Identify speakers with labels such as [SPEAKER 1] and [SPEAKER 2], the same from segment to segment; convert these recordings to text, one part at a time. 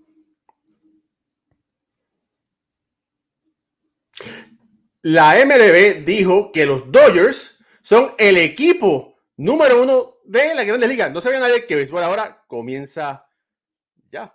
[SPEAKER 1] La MLB dijo que los Dodgers son el equipo número 1 de la Grandes Ligas. No sabía nadie que béisbol ahora comienza ya.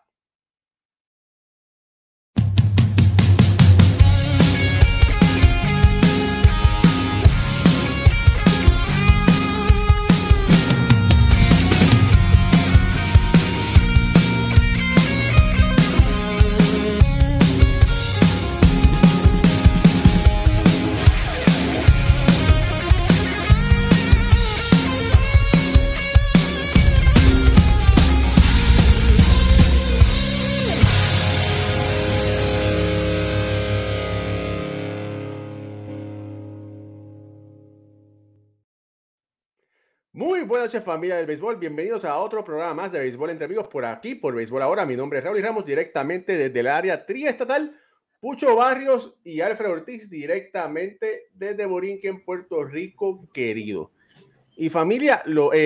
[SPEAKER 1] Muy buenas noches, familia del béisbol. Bienvenidos a otro programa más de Béisbol entre Amigos por aquí, por Béisbol Ahora. Mi nombre es Raúl Ramos, directamente desde el área triestatal. Pucho Barrios y Alfredo Ortiz, directamente desde Borinquen, Puerto Rico, querido. Y familia,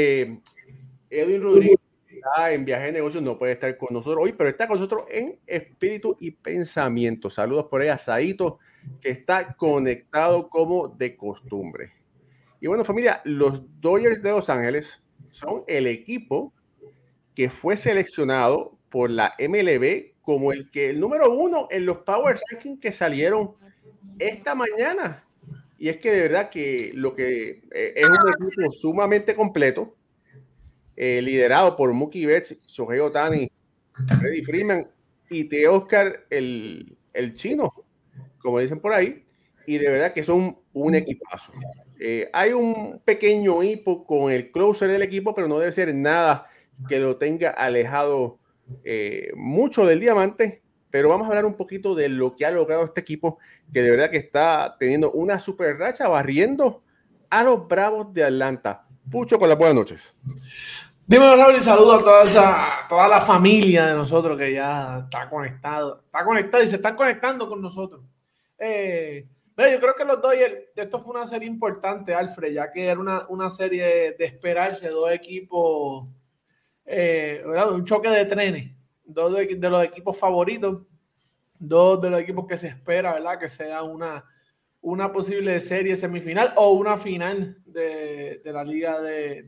[SPEAKER 1] Edwin Rodríguez está en viaje de negocios, no puede estar con nosotros hoy, pero está con nosotros en espíritu y pensamiento. Saludos por ahí a Saito, que está conectado como de costumbre. Y bueno, familia, los Dodgers de Los Ángeles son el equipo que fue seleccionado por la MLB como el número 1 en los Power Rankings que salieron esta mañana. Y es que de verdad que es un equipo sumamente completo, liderado por Mookie Betts, Shohei Ohtani, Freddie Freeman y Teoscar el chino, como dicen por ahí, y de verdad que son un equipazo. Hay un pequeño hipo con el closer del equipo, pero no debe ser nada que lo tenga alejado mucho del diamante. Pero vamos a hablar un poquito de lo que ha logrado este equipo, que de verdad que está teniendo una super racha, barriendo a los Bravos de Atlanta. Pucho, con las buenas noches.
[SPEAKER 2] Dímelo, Raúl, y saludo a toda la familia de nosotros que ya está conectado y se están conectando con nosotros. Yo creo que los Dodgers, esto fue una serie importante, Alfred, ya que era una serie de esperarse, dos equipos, un choque de trenes, dos de los equipos favoritos, dos de los equipos que se espera, ¿verdad? Que sea una posible serie semifinal o una final de la liga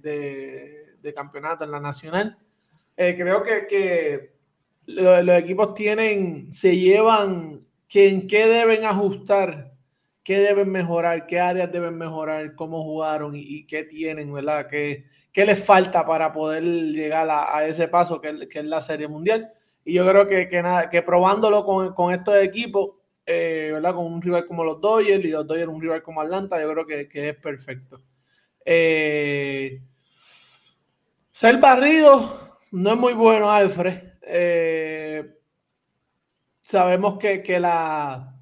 [SPEAKER 2] de campeonato en la nacional. Creo que los equipos se llevan en qué deben ajustar, qué deben mejorar, qué áreas deben mejorar, cómo jugaron y qué tienen, ¿verdad? ¿Qué les falta para poder llegar a ese paso que es la Serie Mundial? Y yo creo que probándolo con estos equipos, ¿verdad? Con un rival como los Dodgers y los Dodgers un rival como Atlanta, yo creo que es perfecto. Ser barrido no es muy bueno, Alfred. Sabemos que la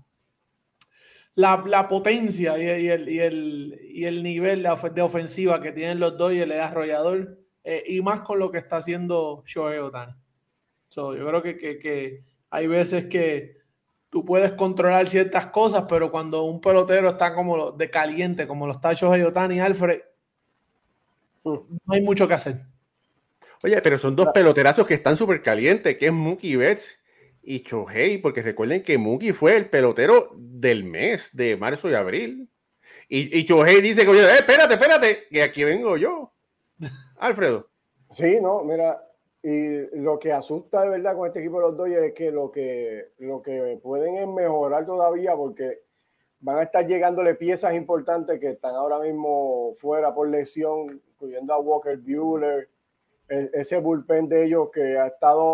[SPEAKER 2] potencia y el nivel de ofensiva que tienen los Dodgers es arrollador, y más con lo que está haciendo Shohei Ohtani. Yo creo que hay veces que tú puedes controlar ciertas cosas, pero cuando un pelotero está como de caliente, como lo está Shohei Ohtani, Alfred, no hay mucho que hacer.
[SPEAKER 1] Oye, pero son dos peloterazos que están súper calientes, que es Mookie Betts y Shohei, porque recuerden que Mookie fue el pelotero del mes de marzo y abril. Y Shohei dice que, espérate, que aquí vengo yo. Alfredo.
[SPEAKER 3] Sí, no, mira, y lo que asusta de verdad con este equipo de los Dodgers es que lo que pueden es mejorar todavía, porque van a estar llegándole piezas importantes que están ahora mismo fuera por lesión, incluyendo a Walker Buehler, ese bullpen de ellos que ha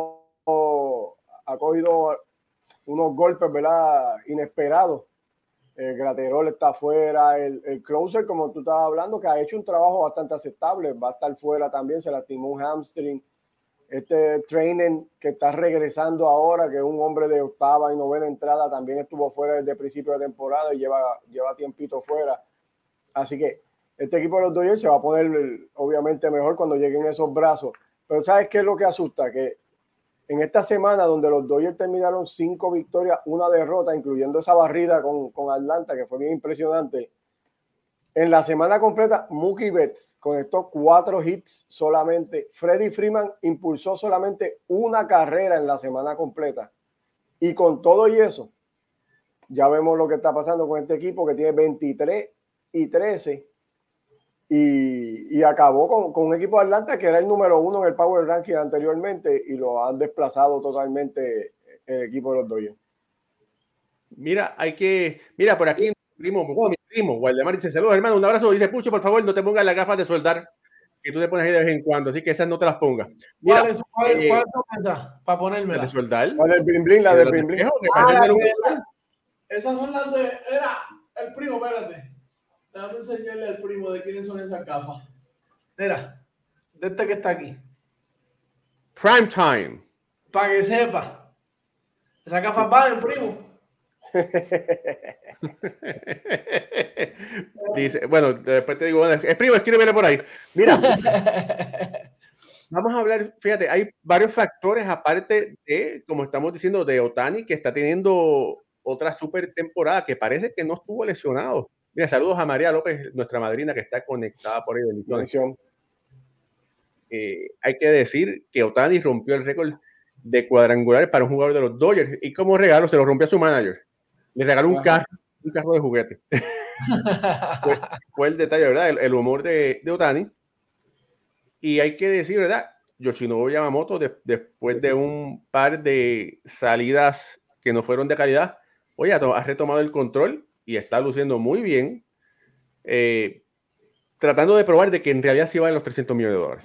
[SPEAKER 3] cogido unos golpes, ¿verdad? Inesperados. Graterol está fuera, el closer, como tú estabas hablando, que ha hecho un trabajo bastante aceptable, va a estar fuera también, se lastimó un hamstring. Este trainer que está regresando ahora, que es un hombre de octava y novena entrada, también estuvo fuera desde el principio de temporada y lleva tiempito fuera. Así que este equipo de los Dodgers se va a poner obviamente mejor cuando lleguen esos brazos. Pero ¿sabes qué es lo que asusta? Que en esta semana donde los Dodgers terminaron 5 victorias, 1 derrota, incluyendo esa barrida con Atlanta, que fue bien impresionante, En la semana completa, Mookie Betts conectó 4 hits solamente. Freddie Freeman impulsó solamente una carrera en la semana completa. Y con todo y eso, ya vemos lo que está pasando con este equipo que tiene 23-13 y acabó con un equipo de Atlanta que era el número 1 en el Power Ranking anteriormente y lo han desplazado totalmente el equipo de los Dodgers.
[SPEAKER 1] Mira, por aquí mi primo, Waldemar dice, saludos hermano, un abrazo, dice Pucho, por favor, no te pongas las gafas de soldar que tú te pones ahí de vez en cuando, así que esas no te las pongas.
[SPEAKER 2] Mira, ¿cuál es esa? Para ponérmela.
[SPEAKER 1] ¿La de soldar?
[SPEAKER 3] La del Bling Bling, la del Bling Bling.
[SPEAKER 2] Esas son las de... Era el primo, espérate. Déjame enseñarle al primo de quiénes son esas gafas. Mira, de este que está aquí.
[SPEAKER 1] Prime Time.
[SPEAKER 2] Para que sepa. Esas gafas valen, primo.
[SPEAKER 1] Dice, bueno, después te digo, bueno, primo, escríbele por ahí. Mira, vamos a hablar, fíjate, hay varios factores aparte de, como estamos diciendo, de Ohtani, que está teniendo otra super temporada, que parece que no estuvo lesionado. Mira, saludos a María López, nuestra madrina, que está conectada por ahí. Hay que decir que Ohtani rompió el récord de cuadrangulares para un jugador de los Dodgers, y como regalo se lo rompió a su manager. Le regaló un carro de juguete. fue el detalle, ¿verdad? El humor de Ohtani. Y hay que decir, ¿verdad? Yoshinobu Yamamoto, después de un par de salidas que no fueron de calidad, oye, ha retomado el control y está luciendo muy bien, tratando de probar de que en realidad sí va en los $300 millones.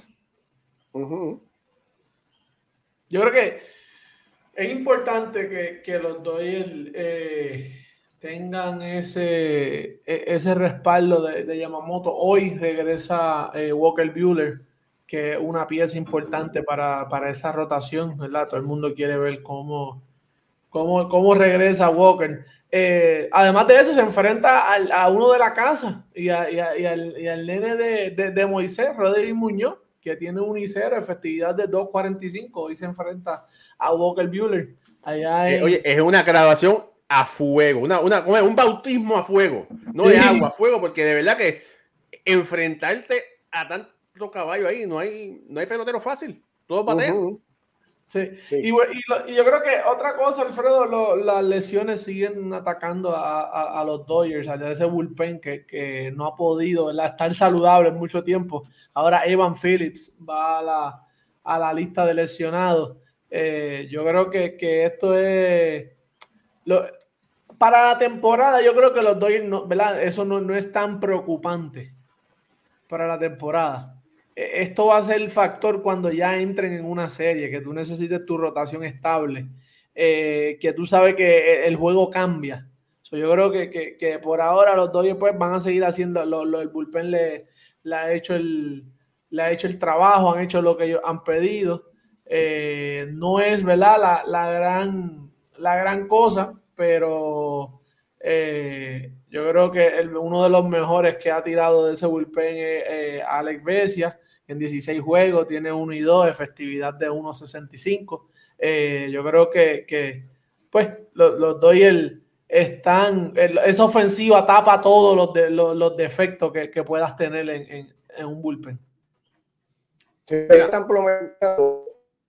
[SPEAKER 2] Yo creo que es importante que los Dodgers tengan ese respaldo de Yamamoto. Hoy regresa Walker Buehler, que es una pieza importante para esa rotación, ¿verdad? Todo el mundo quiere ver cómo regresa Walker. Además de eso, se enfrenta a uno de la casa y al nene de Moisés, Rodríguez Muñoz, que tiene un 1-0, efectividad de 2.45. Hoy se enfrenta a Walker Buehler.
[SPEAKER 1] Oye, es una grabación a fuego, un bautismo a fuego, no de agua, a fuego, porque de verdad que enfrentarte a tanto caballo ahí, no hay pelotero fácil, todos batean.
[SPEAKER 2] Sí. Y yo creo que otra cosa, Alfredo, las lesiones siguen atacando a los Dodgers, a ese bullpen que no ha podido, ¿verdad?, estar saludable en mucho tiempo. Ahora Evan Phillips va a la lista de lesionados. Yo creo que esto es... para la temporada, yo creo que los Dodgers, ¿verdad?, eso no es tan preocupante para la temporada. Esto va a ser el factor cuando ya entren en una serie, que tú necesites tu rotación estable, que tú sabes que el juego cambia. Yo creo que por ahora los Dodgers pues van a seguir haciendo el bullpen le ha hecho el trabajo, han hecho lo que ellos han pedido. No es, ¿verdad?, la gran cosa, pero yo creo que uno de los mejores que ha tirado de ese bullpen es Alex Vesia. En 16 juegos tiene 1-2, efectividad de 1.65. Yo creo que pues los Dodgers están, esa ofensiva tapa todos los defectos que puedas tener en un bullpen.
[SPEAKER 3] Están promediando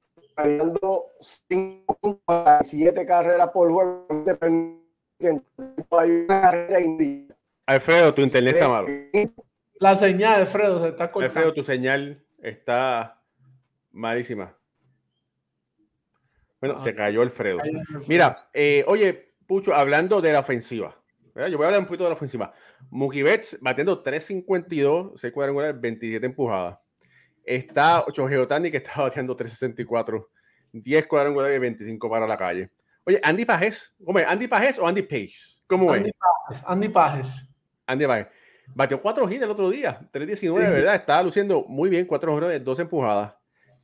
[SPEAKER 3] 7 carreras por juego. Hay una carrera indígena.
[SPEAKER 1] Alfredo, tu internet está malo.
[SPEAKER 2] La señal, Alfredo, se está cortando.
[SPEAKER 1] Alfredo, tu señal está malísima. Bueno, se cayó Alfredo. Mira, oye, Pucho, hablando de la ofensiva, ¿verdad? Yo voy a hablar un poquito de la ofensiva. Mookie Betts batiendo 3.52, 6 cuadrangulares, 27 empujadas. Está Shohei Ohtani, que está bateando 3.64, 10 cuadrangulares y 25 para la calle. Oye, Andy Pages, ¿cómo es? ¿Andy Pages o Andy Page? ¿Cómo es?
[SPEAKER 2] Andy Pages.
[SPEAKER 1] Andy Pages. Batió 4 hits el otro día, 3.19, ¿verdad? Estaba luciendo muy bien, 4 horas, 2 empujadas.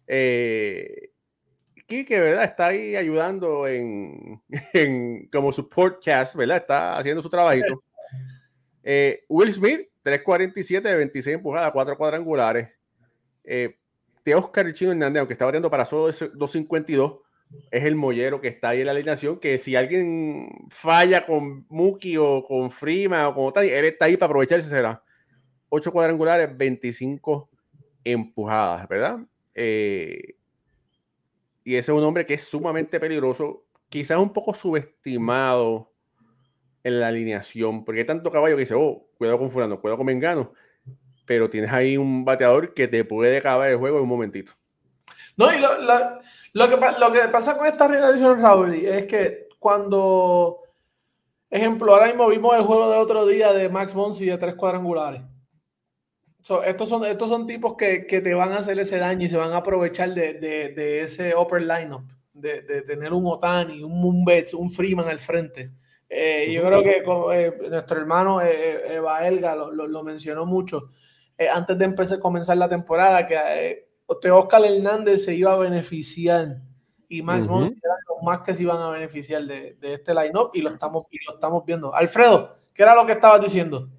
[SPEAKER 1] Quique, ¿verdad? Está ahí ayudando en como support cast, ¿verdad? Está haciendo su trabajito. Will Smith, 3.47 de 26 empujadas, 4 cuadrangulares. Teóscar el Chino Hernández, aunque está bateando para solo 2.52, es el mollero que está ahí en la alineación, que si alguien falla con Mookie o con Freeman o con Ohtani, él está ahí para aprovecharse, será. 8 cuadrangulares, 25 empujadas, ¿verdad? Y ese es un hombre que es sumamente peligroso, quizás un poco subestimado en la alineación, porque hay tanto caballo que dice, oh, cuidado con fulano, cuidado con Mengano, pero tienes ahí un bateador que te puede acabar el juego en un momentito.
[SPEAKER 2] No, y lo que pasa con esta relación, Raúl, es que cuando, ejemplo, ahora mismo vimos el juego del otro día de Max Monsi de 3 cuadrangulares. Estos son tipos que te van a hacer ese daño y se van a aprovechar de ese upper lineup, de tener un Ohtani, un Betts, un Freeman al frente. Yo creo que nuestro hermano Eva Elga lo mencionó mucho antes de comenzar la temporada, que Oscar Hernández se iba a beneficiar y Max Monsi eran los más que se iban a beneficiar de este lineup y lo estamos viendo. Alfredo, ¿qué era lo que estabas diciendo?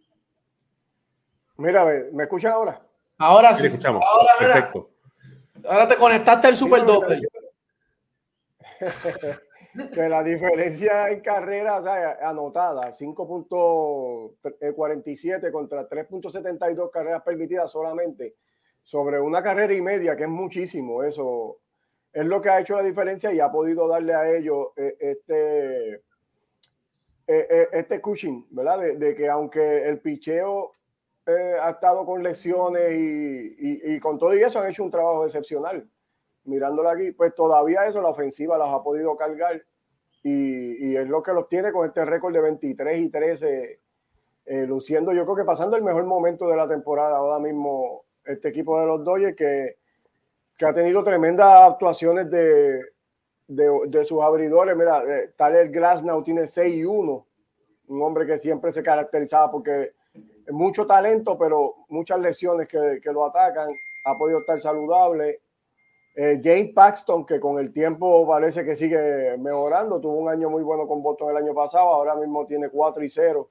[SPEAKER 3] Mira, ¿me escuchan ahora?
[SPEAKER 2] Ahora sí.
[SPEAKER 1] Te escuchamos.
[SPEAKER 2] Ahora,
[SPEAKER 1] perfecto.
[SPEAKER 2] Ahora te conectaste al Super Doppler.
[SPEAKER 3] Que la diferencia en carrera, o sea, anotada, 5.47 contra 3.72 carreras permitidas solamente, sobre una carrera y media, que es muchísimo. Eso es lo que ha hecho la diferencia y ha podido darle a ellos este cushion, ¿verdad? De que aunque el picheo ha estado con lesiones y con todo y eso han hecho un trabajo excepcional. Mirándola aquí, pues todavía eso, la ofensiva las ha podido cargar y es lo que los tiene con este récord de 23-13, luciendo, yo creo que pasando el mejor momento de la temporada ahora mismo este equipo de los Dodgers que ha tenido tremendas actuaciones de sus abridores. Mira, Tyler Glasnow tiene 6-1, un hombre que siempre se caracterizaba porque mucho talento, pero muchas lesiones que lo atacan, ha podido estar saludable. James Paxton, que con el tiempo parece que sigue mejorando, tuvo un año muy bueno con Boston el año pasado, ahora mismo tiene 4-0.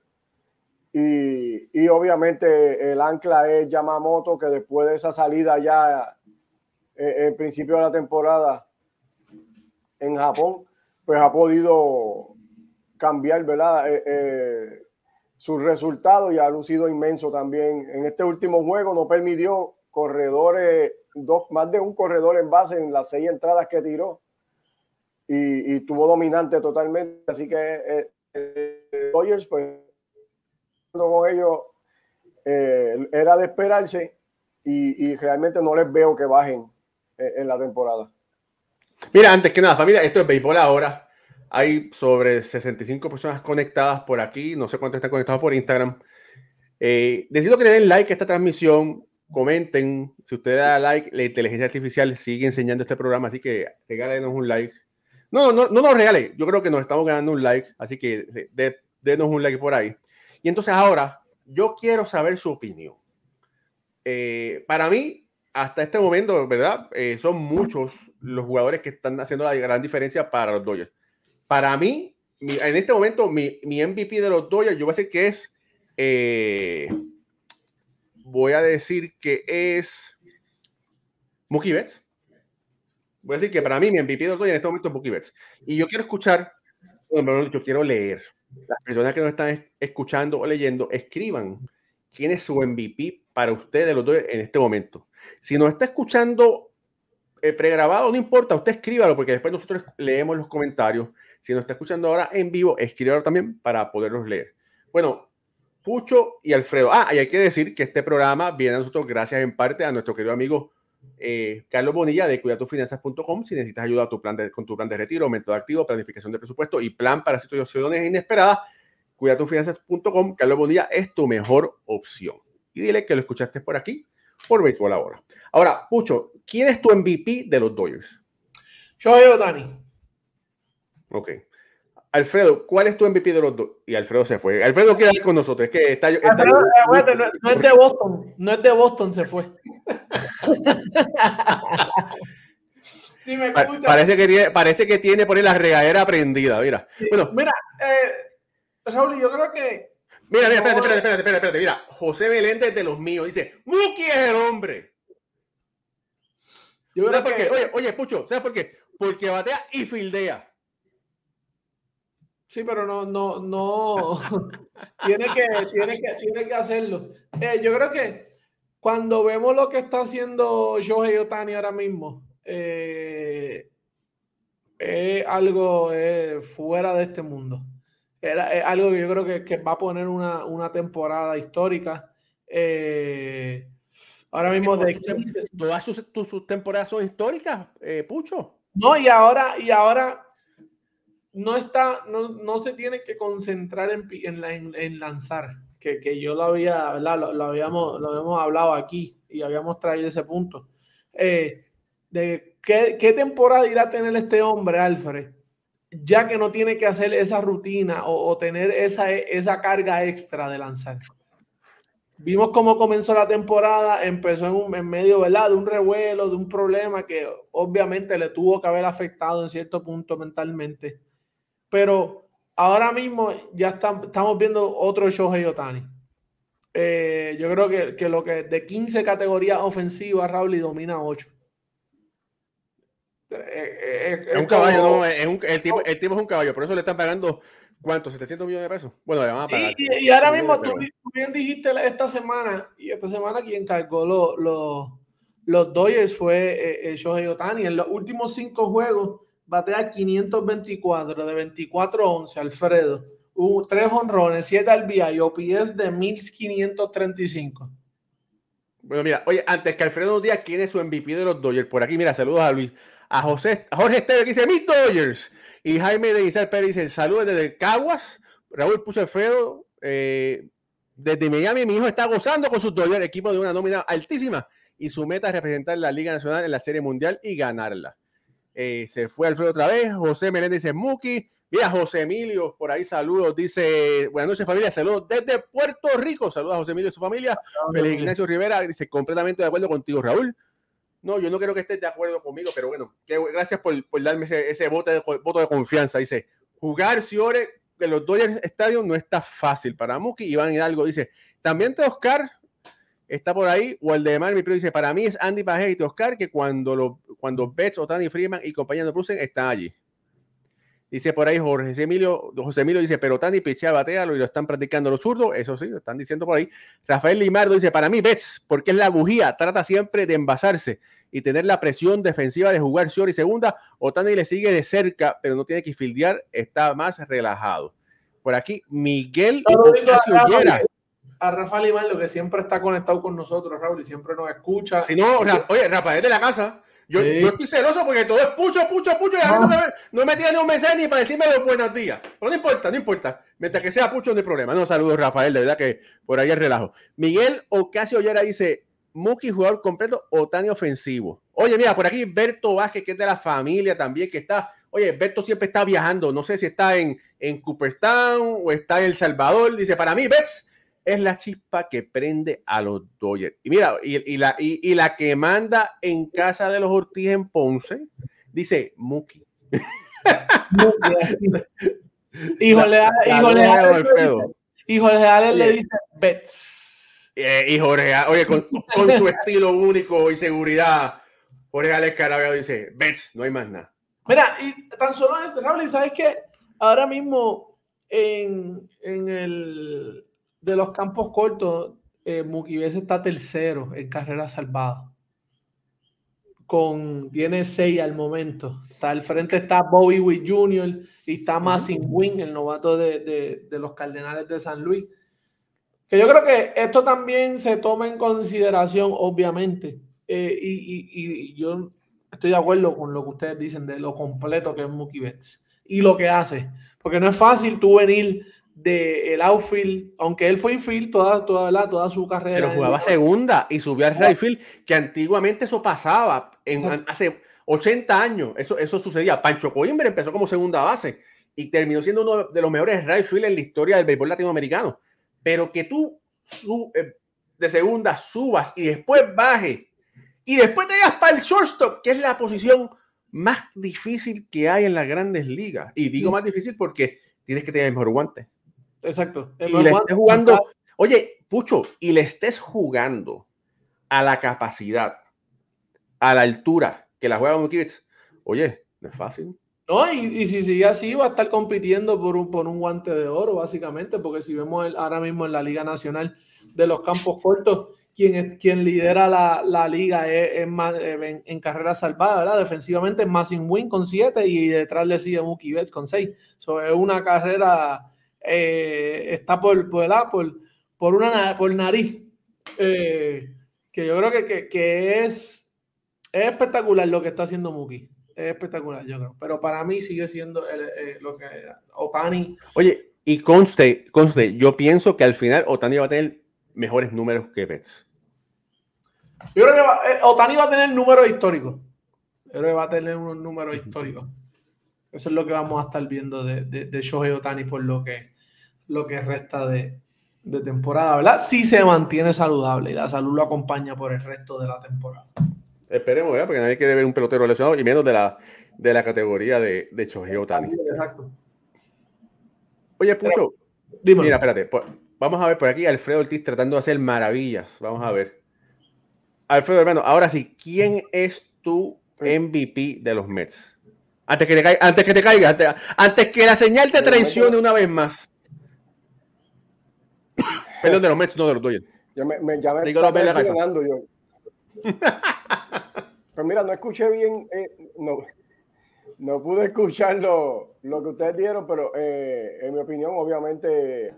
[SPEAKER 3] Y obviamente el ancla es Yamamoto, que después de esa salida ya en principio de la temporada en Japón, pues ha podido cambiar, ¿verdad? Sus resultados y ha lucido inmenso también. En este último juego no permitió corredores, más de un corredor en base en las 6 entradas que tiró y tuvo dominante totalmente. Así que Dodgers, pues con ellos era de esperarse y realmente no les veo que bajen en la temporada.
[SPEAKER 1] Mira, antes que nada, familia, esto es Béisbol Ahora. Hay sobre 65 personas conectadas por aquí. No sé cuántos están conectados por Instagram. Decido que le den like a esta transmisión. Comenten. Si usted da like, la inteligencia artificial sigue enseñando este programa. Así que regálenos un like. No nos regale. Yo creo que nos estamos ganando un like. Así que denos un like por ahí. Y entonces ahora, yo quiero saber su opinión. Para mí, hasta este momento, ¿verdad? Son muchos los jugadores que están haciendo la gran diferencia para los Dodgers. Para mí, en este momento, mi MVP de los Dodgers, yo voy a decir que es, Mookie Betts. Voy a decir que para mí mi MVP de los Dodgers en este momento es Mookie Betts. Y yo quiero escuchar, yo quiero leer. Las personas que nos están escuchando o leyendo, escriban quién es su MVP para ustedes los Dodgers en este momento. Si nos está escuchando pregrabado, no importa, usted escríbalo porque después nosotros leemos los comentarios. Si nos está escuchando ahora en vivo, escríbalo también para poderlos leer. Bueno, Pucho y Alfredo. Y hay que decir que este programa viene a nosotros gracias en parte a nuestro querido amigo Carlos Bonilla de cuidatufinanzas.com. Si necesitas ayuda con tu plan de retiro, aumento de activo, planificación de presupuesto y plan para situaciones inesperadas, cuidatufinanzas.com. Carlos Bonilla es tu mejor opción. Y dile que lo escuchaste por aquí, por Béisbol Ahora. Ahora, Pucho, ¿quién es tu MVP de los Dodgers?
[SPEAKER 2] Shohei Ohtani.
[SPEAKER 1] Ok. Alfredo, ¿cuál es tu MVP de los Dodgers? Y Alfredo se fue. Alfredo quiere ir con nosotros. Es que está
[SPEAKER 2] Alfredo, no es de Boston. No es de Boston, se fue. Sí, me
[SPEAKER 1] parece que tiene por ahí la regadera prendida. Mira.
[SPEAKER 2] Sí,
[SPEAKER 1] bueno,
[SPEAKER 2] mira, Raúl, yo creo que.
[SPEAKER 1] Mira, espérate. Mira, José Meléndez de los míos dice: Mookie es el hombre. ¿Sabes por qué? Oye, Pucho, ¿sabes por qué? Porque batea y fildea.
[SPEAKER 2] Sí, pero no. tiene que hacerlo. Yo creo que cuando vemos lo que está haciendo Shohei Ohtani ahora mismo, es algo fuera de este mundo. Es algo que yo creo que va a poner una temporada histórica. Ahora mismo de 15.
[SPEAKER 1] Todas sus temporadas son históricas, Pucho.
[SPEAKER 2] No, y ahora no se tiene que concentrar en lanzar, que yo lo había, ¿verdad? Lo habíamos hablado aquí y habíamos traído ese punto. De qué temporada irá a tener este hombre, Alfred, ya que no tiene que hacer esa rutina o tener esa carga extra de lanzar. Vimos cómo comenzó la temporada, empezó en medio, ¿verdad?, de un revuelo, de un problema que obviamente le tuvo que haber afectado en cierto punto mentalmente. Pero ahora mismo ya estamos viendo otro Shohei Ohtani. Yo creo que lo que de 15 categorías ofensivas, Raúl, y domina 8.
[SPEAKER 1] Es un caballo, ¿no? El tipo es un caballo, por eso le están pagando, ¿cuánto? ¿700 millones de pesos? Bueno, le van a pagar.
[SPEAKER 2] Sí, y ahora mismo tú bien dijiste esta semana quien cargó los Dodgers fue Shohei Ohtani. En los últimos 5 juegos batea 524 de 24-11, Alfredo. 3 jonrones, 7 RBI, OPS de 1535.
[SPEAKER 1] Bueno, mira, oye, antes que Alfredo nos diga quién es su MVP de los Dodgers, por aquí, mira, saludos a Luis, a Jorge Esteves, que dice, mis Dodgers, y Jaime de Guizar Pérez dice, saludos desde Caguas. Raúl puso Alfredo, desde Miami, mi hijo está gozando con sus Dodgers, equipo de una nómina altísima, y su meta es representar la Liga Nacional en la Serie Mundial y ganarla. Se fue Alfredo otra vez. José Meléndez dice Mookie. Mira, José Emilio, por ahí saludos, dice, buenas noches familia, saludos desde Puerto Rico, saludos a José Emilio y su familia. Félix Ignacio Rivera dice, completamente de acuerdo contigo, Raúl. No, yo no creo que estés de acuerdo conmigo, pero bueno, gracias por darme ese voto de confianza. Dice, jugar Ciore de los Dodgers Stadium no está fácil para Mookie. Iván Hidalgo dice, también te Oscar está por ahí, o el de Mar, mi primo dice, para mí es Andy Pajé y Oscar, que cuando Betts, Ohtani, Freeman y compañía no producen, están allí. Dice por ahí José Emilio dice, pero Ohtani pichea, batealo y lo están practicando los zurdos, eso sí, lo están diciendo por ahí. Rafael Limardo dice, para mí Betts, porque es la bujía, trata siempre de envasarse y tener la presión defensiva de jugar short y segunda. Ohtani le sigue de cerca, pero no tiene que fildear, está más relajado. Por aquí, Miguel Ocasio-Llera.
[SPEAKER 2] A Rafael Limardo, que siempre está conectado con nosotros, Raúl, y siempre nos escucha.
[SPEAKER 1] Si no, oye, Rafael de la casa. Yo estoy celoso porque todo es pucho, y a mí no me tiene un mensaje ni para decirme los buenos días. Pero no importa. Mientras que sea pucho, no hay problema. No, saludos, Rafael, de verdad que por ahí el relajo. Miguel Ocasio-Llera dice, Mookie jugador completo, Ohtani ofensivo. Oye, mira, por aquí Berto Vázquez, que es de la familia también, que está, oye, Berto siempre está viajando. No sé si está en Cooperstown o está en El Salvador. Dice, para mí, Betts es la chispa que prende a los Dodgers. Y mira, y la que manda en casa de los Ortiz en Ponce, dice Mookie.
[SPEAKER 2] Y Jorge Alex le dice Betts.
[SPEAKER 1] Y Jorge, oye, con su estilo único y seguridad, Jorge Alex Carabeo dice Betts, no hay más nada.
[SPEAKER 2] Mira, y tan solo es, Raúl, ¿sabes qué? Ahora mismo en el de los campos cortos, Mookie Betts está tercero en carrera salvada. Tiene 6 al momento. Al frente está Bobby Witt Jr. y está Massin Winn, el novato de los Cardenales de San Luis. Que yo creo que esto también se toma en consideración, obviamente. Y yo estoy de acuerdo con lo que ustedes dicen de lo completo que es Mookie Betts y lo que hace. Porque no es fácil tú venir del outfield, aunque él fue infield toda su carrera.
[SPEAKER 1] Pero jugaba segunda y subió al right field, que antiguamente eso pasaba hace 80 años. Eso sucedía. Pancho Coimbre empezó como segunda base y terminó siendo uno de los mejores right field en la historia del béisbol latinoamericano. Pero que tú de segunda subas y después bajes y después te vayas para el shortstop, que es la posición más difícil que hay en las grandes ligas. Y digo más difícil porque tienes que tener el mejor guante.
[SPEAKER 2] Exacto.
[SPEAKER 1] Y le estés jugando, oye, Pucho, y le estés jugando a la capacidad, a la altura que la juega Mookie Betts. Oye, no es fácil.
[SPEAKER 2] No, y si sigue así, va a estar compitiendo por un guante de oro, básicamente, porque si vemos ahora mismo en la Liga Nacional de los Campos Cortos, quien lidera la liga es en carreras salvadas, ¿verdad? Defensivamente es Masin Win con 7 y detrás le sigue Mookie Betts con 6. Es una carrera, está por nariz, que yo creo que es espectacular lo que está haciendo Mookie. Es espectacular, yo creo. Pero para mí sigue siendo lo que Ohtani.
[SPEAKER 1] Oye, y conste, yo pienso que al final Ohtani va a tener mejores números que Betts.
[SPEAKER 2] Yo creo que Ohtani va a tener números históricos. Yo creo que va a tener unos números históricos. Eso es lo que vamos a estar viendo de Shohei Ohtani por lo que resta de temporada, ¿verdad? Si se mantiene saludable y la salud lo acompaña por el resto de la temporada.
[SPEAKER 1] Esperemos, ¿verdad? Porque nadie quiere ver un pelotero lesionado y menos de la categoría de Shohei Ohtani.
[SPEAKER 2] Exacto.
[SPEAKER 1] Oye, Pucho,
[SPEAKER 2] dímelo.
[SPEAKER 1] Mira, espérate. Vamos a ver por aquí Alfredo Ortiz tratando de hacer maravillas. Vamos a ver. Alfredo, hermano, ahora sí, ¿quién es tu MVP de los Mets? Antes que te caiga, antes que la señal te traicione una vez más. Perdón, de los Mets, no de los Dodgers.
[SPEAKER 3] Ya me está traicionando yo. Pues mira, no escuché bien, no pude escuchar lo que ustedes dieron, pero en mi opinión, obviamente,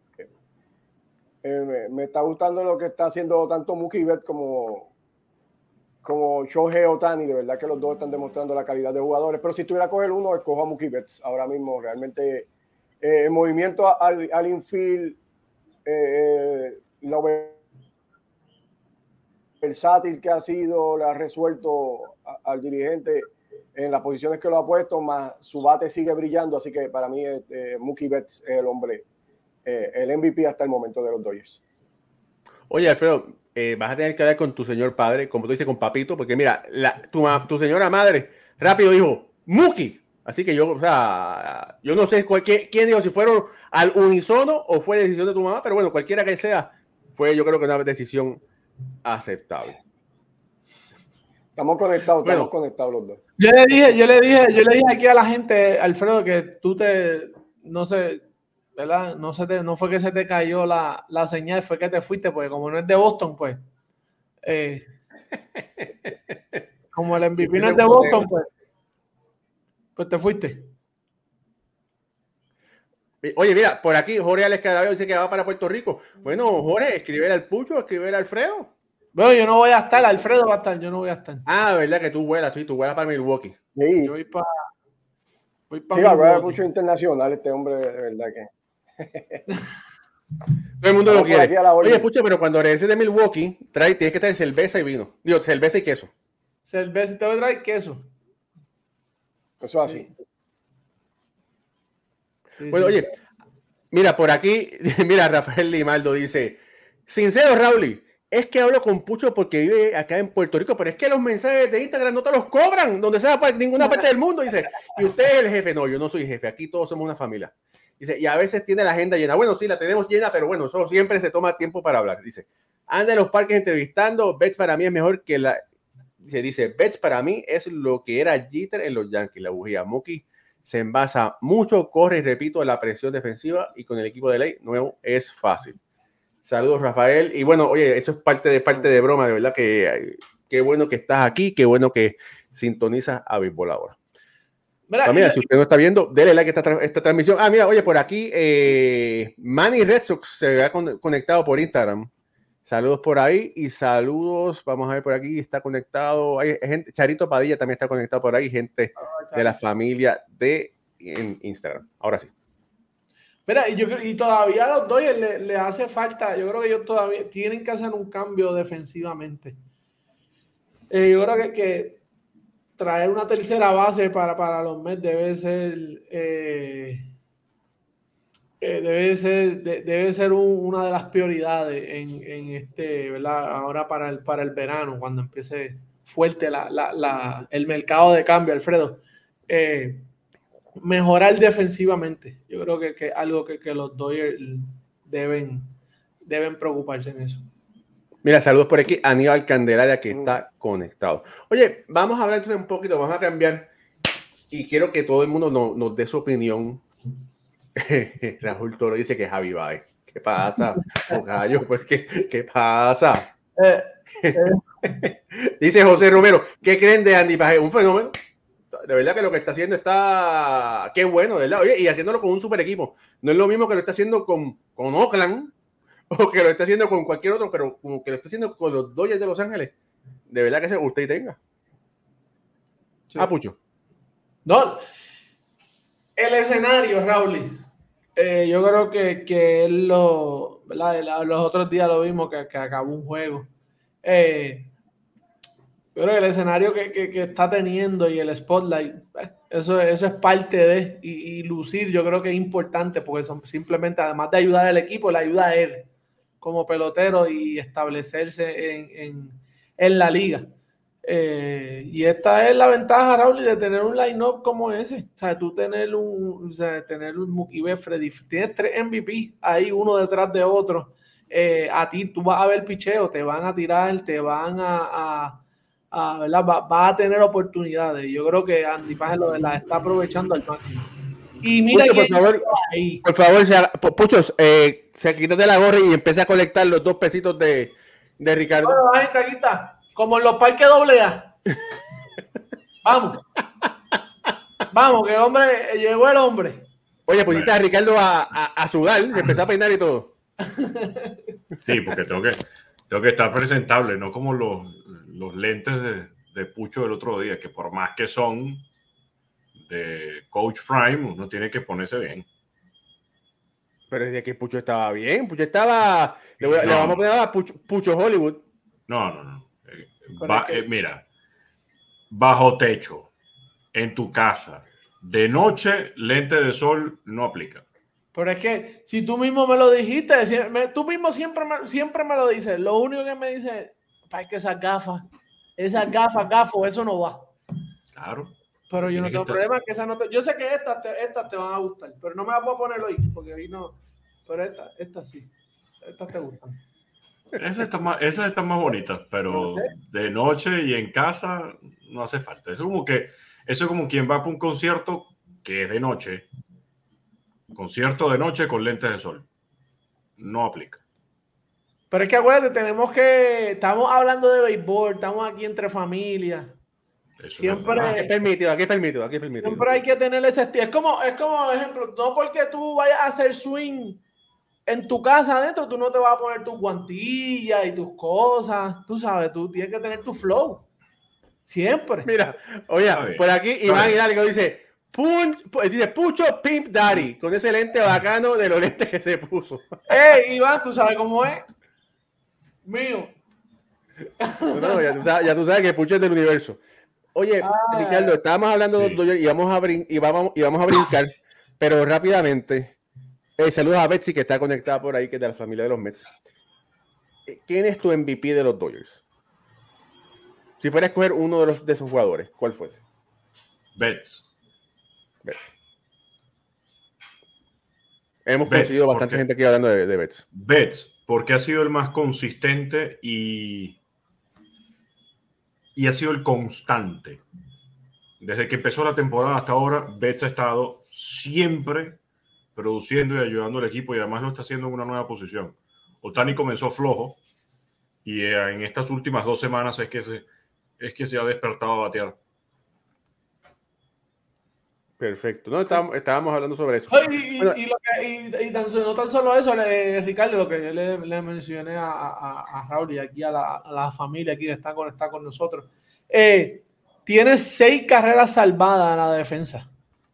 [SPEAKER 3] me está gustando lo que está haciendo tanto Mookie Betts como Shohei Ohtani. De verdad que los dos están demostrando la calidad de jugadores, pero si tuviera que coger uno, escojo a Mookie Betts ahora mismo. Realmente el movimiento al infield, lo versátil que ha sido, le ha resuelto al dirigente en las posiciones que lo ha puesto, más su bate sigue brillando, así que para mí Mookie Betts es el hombre, el MVP hasta el momento de los Dodgers.
[SPEAKER 1] Oye, Alfredo, vas a tener que hablar con tu señor padre, como tú dices, con papito, porque mira, tu señora madre rápido dijo, Mookie. Así que yo no sé quién dijo, si fueron al unísono o fue decisión de tu mamá, pero bueno, cualquiera que sea, fue yo creo que una decisión aceptable.
[SPEAKER 3] Estamos conectados los dos.
[SPEAKER 2] Yo le dije aquí a la gente, Alfredo, que no sé, ¿verdad? No fue que se te cayó la señal, fue que te fuiste, porque como no es de Boston, pues, como el MVP no es de Boston, pues te fuiste.
[SPEAKER 1] Oye, mira, por aquí Jorge Alex Cadavid dice que va para Puerto Rico. Bueno, Jorge, escribe al Pucho, escribe al Alfredo.
[SPEAKER 2] Bueno, yo no voy a estar, Alfredo va a estar, yo no voy a estar.
[SPEAKER 1] Ah, verdad que tú vuelas para Milwaukee.
[SPEAKER 3] Sí.
[SPEAKER 2] Yo voy para
[SPEAKER 3] sí, habrá mucho internacional este hombre, de verdad que.
[SPEAKER 1] Todo el mundo lo quiere. Oye, Pucho, pero cuando regreses de Milwaukee, tienes que traer cerveza y vino. Digo, cerveza y queso.
[SPEAKER 2] Cerveza y te voy a traer queso.
[SPEAKER 3] Eso es así.
[SPEAKER 1] Sí, bueno, oye, mira, por aquí, mira, Rafael Limaldo dice, sincero, Raúl, es que hablo con Pucho porque vive acá en Puerto Rico, pero es que los mensajes de Instagram no te los cobran, donde sea, para ninguna parte del mundo, dice, y usted es el jefe. No, yo no soy jefe, aquí todos somos una familia. Dice, y a veces tiene la agenda llena. Bueno, sí, la tenemos llena, pero bueno, eso siempre se toma tiempo para hablar. Dice, anda en los parques entrevistando, Betts para mí es mejor que dice, Betts para mí es lo que era Jeter en los Yankees, la bujía. Mookie se envasa mucho, corre y repito, la presión defensiva y con el equipo de ley nuevo es fácil. Saludos, Rafael. Y bueno, oye, eso es parte de broma, de verdad que qué bueno que estás aquí, qué bueno que sintonizas a Béisbol Ahora. Mira, si usted no está viendo, dele like a esta transmisión. Ah, mira, oye, por aquí Manny Red Sox se ha conectado por Instagram. Saludos por ahí y saludos, vamos a ver por aquí, está conectado, hay gente, Charito Padilla también está conectado por ahí, gente de la familia en Instagram. Ahora sí.
[SPEAKER 2] Mira, y todavía a los Dodgers le hace falta, yo creo que ellos todavía tienen que hacer un cambio defensivamente. Yo creo que traer una tercera base para los Mets debe ser una de las prioridades en ¿verdad? Ahora para el verano, cuando empiece fuerte el mercado de cambio, Alfredo. Mejorar defensivamente. Yo creo que es algo que los Dodgers deben preocuparse en eso.
[SPEAKER 1] Mira, saludos por aquí a Aníbal Candelaria que está conectado. Oye, vamos a hablar entonces un poquito, vamos a cambiar Y quiero que todo el mundo nos dé su opinión. Raúl Toro dice que Javi Baez. ¿Qué pasa? Gallo, pues, ¿qué pasa? Dice José Romero, ¿qué creen de Andy Paje? Un fenómeno. De verdad que lo que está haciendo está... Qué bueno, de verdad. Oye, y haciéndolo con un super equipo. No es lo mismo que lo está haciendo con Oakland o que lo está haciendo con cualquier otro, pero como que lo está haciendo con los Dodgers de Los Ángeles. De verdad que usted tenga. Sí. Pucho.
[SPEAKER 2] No, el escenario, Raúl. Yo creo que él los otros días lo vimos que acabó un juego. Yo creo que el escenario que está teniendo y el spotlight, eso es parte de, y lucir, yo creo que es importante porque son simplemente, además de ayudar al equipo, le ayuda a él como pelotero y establecerse en la liga. Y esta es la ventaja, Raúl, de tener un line-up como ese. O sea, tú tener un Mookie Betts, Freddy, tienes 3 MVP ahí, uno detrás de otro. A ti, tú vas a ver picheo, te van a tirar, te van ¿verdad? Va a tener oportunidades. Yo creo que Andy Paje la está aprovechando al máximo. Y mira
[SPEAKER 1] Pucho, por favor, Puchos, se quítate la gorra y empieza a colectar los 2 pesitos de Ricardo.
[SPEAKER 2] Bueno, aquí está. Como en los parques AA. Vamos. Vamos, que el hombre, llegó el hombre.
[SPEAKER 1] Oye, pusiste a Ricardo a sudar, se empezó a peinar y todo.
[SPEAKER 4] Sí, porque tengo que estar presentable, no como los lentes de Pucho del otro día, que por más que son de Coach Prime, uno tiene que ponerse bien.
[SPEAKER 1] Pero desde que Pucho estaba bien, Pucho estaba... Le vamos a poner a Pucho Hollywood.
[SPEAKER 4] No. Mira, bajo techo, en tu casa, de noche, lente de sol no aplica.
[SPEAKER 2] Pero es que si tú mismo me lo dijiste, tú mismo siempre me lo dices. Lo único que me dices es que esas gafas, eso no va.
[SPEAKER 4] Claro.
[SPEAKER 2] Pero yo no tengo problema que esas no te... Yo sé que estas te van a gustar, pero no me las voy a poner hoy, porque hoy no. Pero estas sí. Estas te gustan.
[SPEAKER 4] Esas están más bonitas, pero de noche y en casa no hace falta. Eso es como quien va para un concierto que es de noche. Concierto de noche con lentes de sol. No aplica.
[SPEAKER 2] Pero es que acuérdate, estamos hablando de béisbol, estamos aquí entre familias. Siempre
[SPEAKER 1] aquí es permitido.
[SPEAKER 2] Siempre hay que tener ese estilo. Es como, ejemplo, no porque tú vayas a hacer swing en tu casa adentro, tú no te vas a poner tus guantillas y tus cosas. Tú sabes, tú tienes que tener tu flow. Siempre.
[SPEAKER 1] Mira, oye, por aquí Iván Hidalgo dice Pucho Pimp Daddy, con ese lente bacano de los lentes que se puso.
[SPEAKER 2] Iván, ¿tú sabes cómo es? Mío.
[SPEAKER 1] No, ya tú sabes que Pucho es del universo. Oye, Ricardo, estábamos hablando de Dodgers y vamos a brincar, pero rápidamente. Saludos a Betsy, que está conectada por ahí, que es de la familia de los Mets. ¿Quién es tu MVP de los Dodgers? Si fuera a escoger uno de esos jugadores, ¿cuál fuese?
[SPEAKER 4] Betts.
[SPEAKER 1] Hemos conocido bastante gente aquí hablando de Betts.
[SPEAKER 4] Betts, porque ha sido el más consistente y ha sido el constante. Desde que empezó la temporada hasta ahora, Betts ha estado siempre produciendo y ayudando al equipo, y además lo está haciendo en una nueva posición. Ohtani comenzó flojo y en estas últimas 2 semanas es que se ha despertado a batear.
[SPEAKER 1] Perfecto. No, estábamos hablando sobre eso.
[SPEAKER 2] No tan solo eso, Ricardo, lo que yo le mencioné a Raúl y aquí a la familia aquí que está conectada con nosotros. Tiene 6 carreras salvadas en la defensa.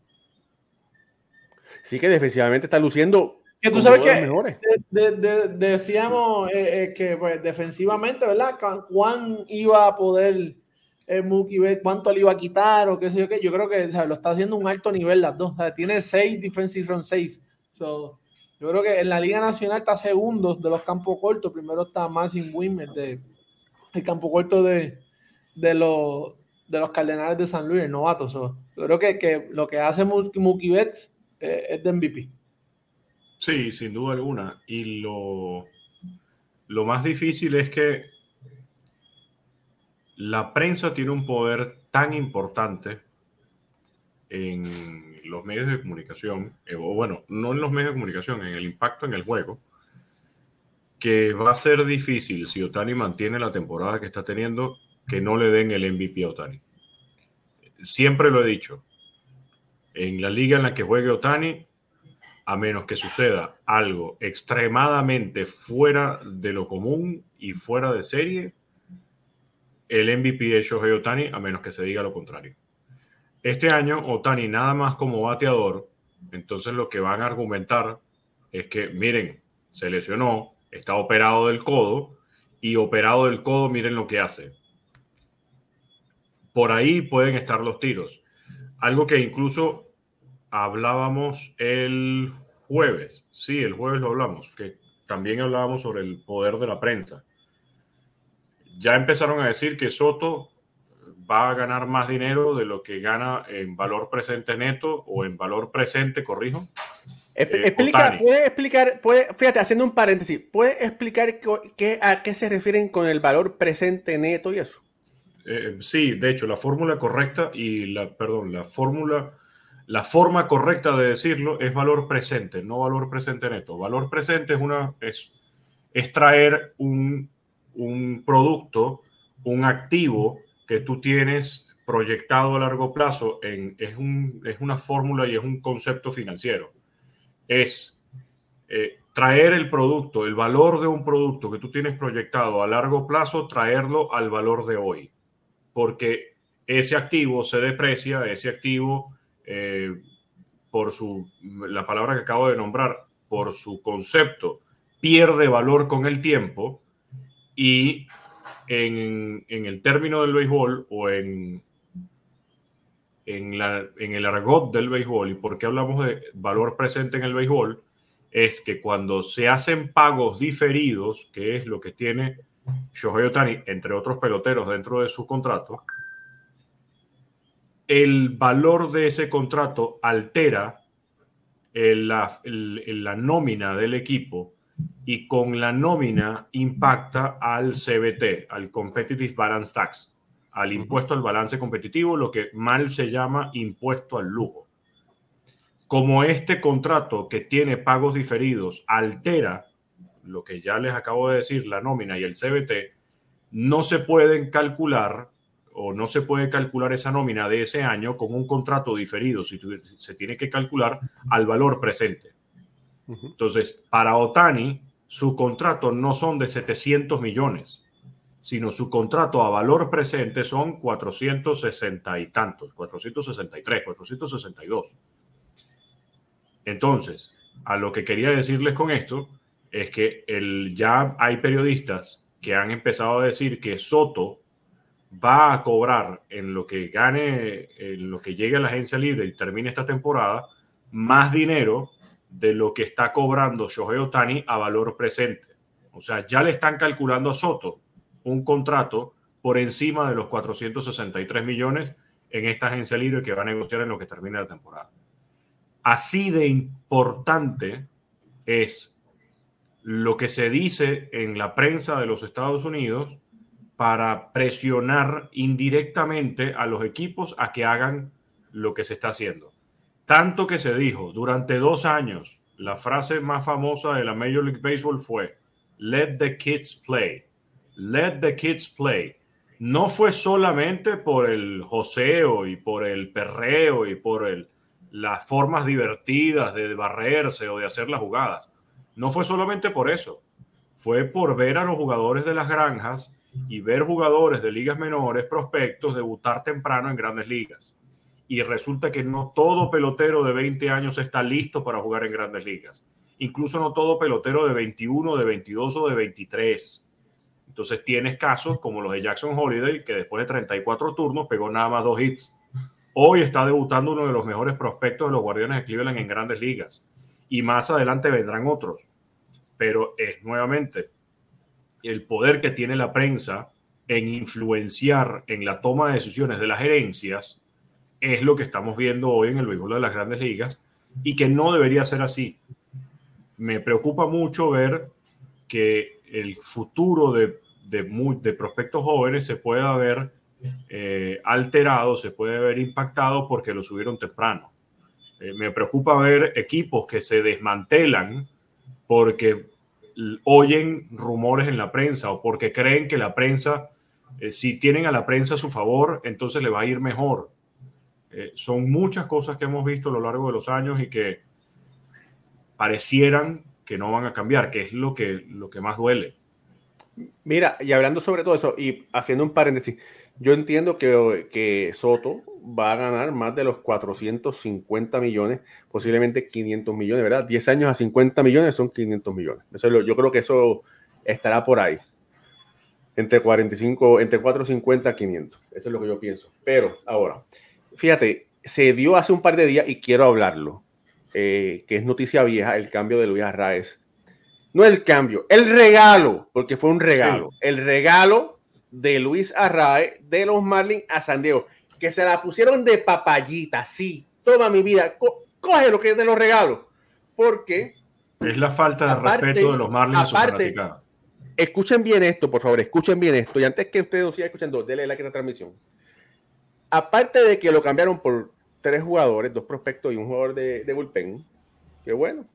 [SPEAKER 1] Sí, que defensivamente está luciendo.
[SPEAKER 2] Que tú sabes que decíamos que pues, defensivamente, ¿verdad? Juan iba a poder Mookie Betts, cuánto le iba a quitar o qué sé yo qué. Yo creo que lo está haciendo a un alto nivel las dos. O sea, tiene 6 defensive run safe. Yo creo que en la Liga Nacional está segundo de los campos cortos. Primero está Mason Wimmer, el campo corto de los Cardenales de San Luis, el novato. Yo creo que lo que hace Mookie Betts es de MVP.
[SPEAKER 4] Sí, sin duda alguna. Y lo más difícil es que la prensa tiene un poder tan importante en los medios de comunicación, o bueno, no en los medios de comunicación, en el impacto en el juego, que va a ser difícil si Ohtani mantiene la temporada que está teniendo, que no le den el MVP a Ohtani. Siempre lo he dicho, en la liga en la que juegue Ohtani, a menos que suceda algo extremadamente fuera de lo común y fuera de serie, el MVP es Shohei Ohtani, a menos que se diga lo contrario. Este año, Ohtani nada más como bateador, entonces lo que van a argumentar es que, miren, se lesionó, está operado del codo, y operado del codo, miren lo que hace. Por ahí pueden estar los tiros. Algo que incluso hablábamos el jueves. Sí, el jueves lo hablamos, que también hablábamos sobre el poder de la prensa. Ya empezaron a decir que Soto va a ganar más dinero de lo que gana en valor presente neto o en valor presente, corrijo.
[SPEAKER 1] Fíjate, haciendo un paréntesis, ¿puede explicar a qué se refieren con el valor presente neto y eso?
[SPEAKER 4] Sí, de hecho, la fórmula correcta la forma correcta de decirlo es valor presente, no valor presente neto. Valor presente es traer un producto, un activo que tú tienes proyectado a largo plazo. Es una fórmula y es un concepto financiero. Es traer el producto, el valor de un producto que tú tienes proyectado a largo plazo, traerlo al valor de hoy. Porque ese activo se deprecia, ese activo, la palabra que acabo de nombrar, por su concepto, pierde valor con el tiempo, y en el término del béisbol o en el argot del béisbol, y por qué hablamos de valor presente en el béisbol, es que cuando se hacen pagos diferidos, que es lo que tiene Shohei Ohtani, entre otros peloteros, dentro de su contrato, el valor de ese contrato altera la nómina del equipo, y con la nómina impacta al CBT, al Competitive Balance Tax, al impuesto al balance competitivo, lo que mal se llama impuesto al lujo. Como este contrato que tiene pagos diferidos altera lo que ya les acabo de decir, la nómina y el CBT, no se pueden calcular, o no se puede calcular esa nómina de ese año con un contrato diferido, si se tiene que calcular al valor presente. Entonces, para Ohtani, su contrato no son de 700 millones, sino su contrato a valor presente son 460 y tantos, 463, 462. Entonces, a lo que quería decirles con esto es que ya hay periodistas que han empezado a decir que Soto va a cobrar en lo que gane, en lo que llegue a la agencia libre y termine esta temporada, más dinero de lo que está cobrando Shohei Ohtani a valor presente. O sea, ya le están calculando a Soto un contrato por encima de los 463 millones en esta agencia libre que va a negociar en lo que termine la temporada. Así de importante es lo que se dice en la prensa de los Estados Unidos para presionar indirectamente a los equipos a que hagan lo que se está haciendo. Tanto que se dijo durante 2 años, la frase más famosa de la Major League Baseball fue "Let the kids play". Let the kids play. No fue solamente por el joseo y por el perreo y por las formas divertidas de barrerse o de hacer las jugadas. No fue solamente por eso. Fue por ver a los jugadores de las granjas y ver jugadores de ligas menores, prospectos, debutar temprano en grandes ligas. Y resulta que no todo pelotero de 20 años está listo para jugar en grandes ligas. Incluso no todo pelotero de 21, de 22 o de 23. Entonces tienes casos como los de Jackson Holliday, que después de 34 turnos pegó nada más 2 hits. Hoy está debutando uno de los mejores prospectos de los Guardianes de Cleveland en grandes ligas. Y más adelante vendrán otros. Pero es nuevamente el poder que tiene la prensa en influenciar en la toma de decisiones de las gerencias es lo que estamos viendo hoy en el béisbol de las grandes ligas, y que no debería ser así. Me preocupa mucho ver que el futuro de prospectos jóvenes se pueda ver alterado, se puede ver impactado porque lo subieron temprano. Me preocupa ver equipos que se desmantelan porque oyen rumores en la prensa o porque creen que la prensa, si tienen a la prensa a su favor, entonces le va a ir mejor. Son muchas cosas que hemos visto a lo largo de los años y que parecieran que no van a cambiar, que es lo que más duele.
[SPEAKER 1] Mira, y hablando sobre todo eso y haciendo un paréntesis, yo entiendo que Soto va a ganar más de los 450 millones, posiblemente 500 millones, ¿verdad? 10 años a 50 millones son 500 millones. Yo creo que eso estará por ahí. Entre 450 a 500. Eso es lo que yo pienso. Pero ahora, fíjate, se dio hace un par de días y quiero hablarlo, que es noticia vieja, el cambio de Luis Arraez. No el cambio, el regalo, porque fue un regalo. Sí. El regalo de Luis Arraez de los Marlins a San Diego, que se la pusieron de papayita. Sí, toma mi vida, coge lo que es de los regalos. Porque
[SPEAKER 4] es la falta de respeto de los Marlins a su fanaticada.
[SPEAKER 1] Escuchen bien esto, por favor, escuchen bien esto. Y antes que ustedes lo sigan escuchando, denle like a esta transmisión. Aparte de que lo cambiaron por 3 jugadores, 2 prospectos y un jugador de bullpen, que bueno.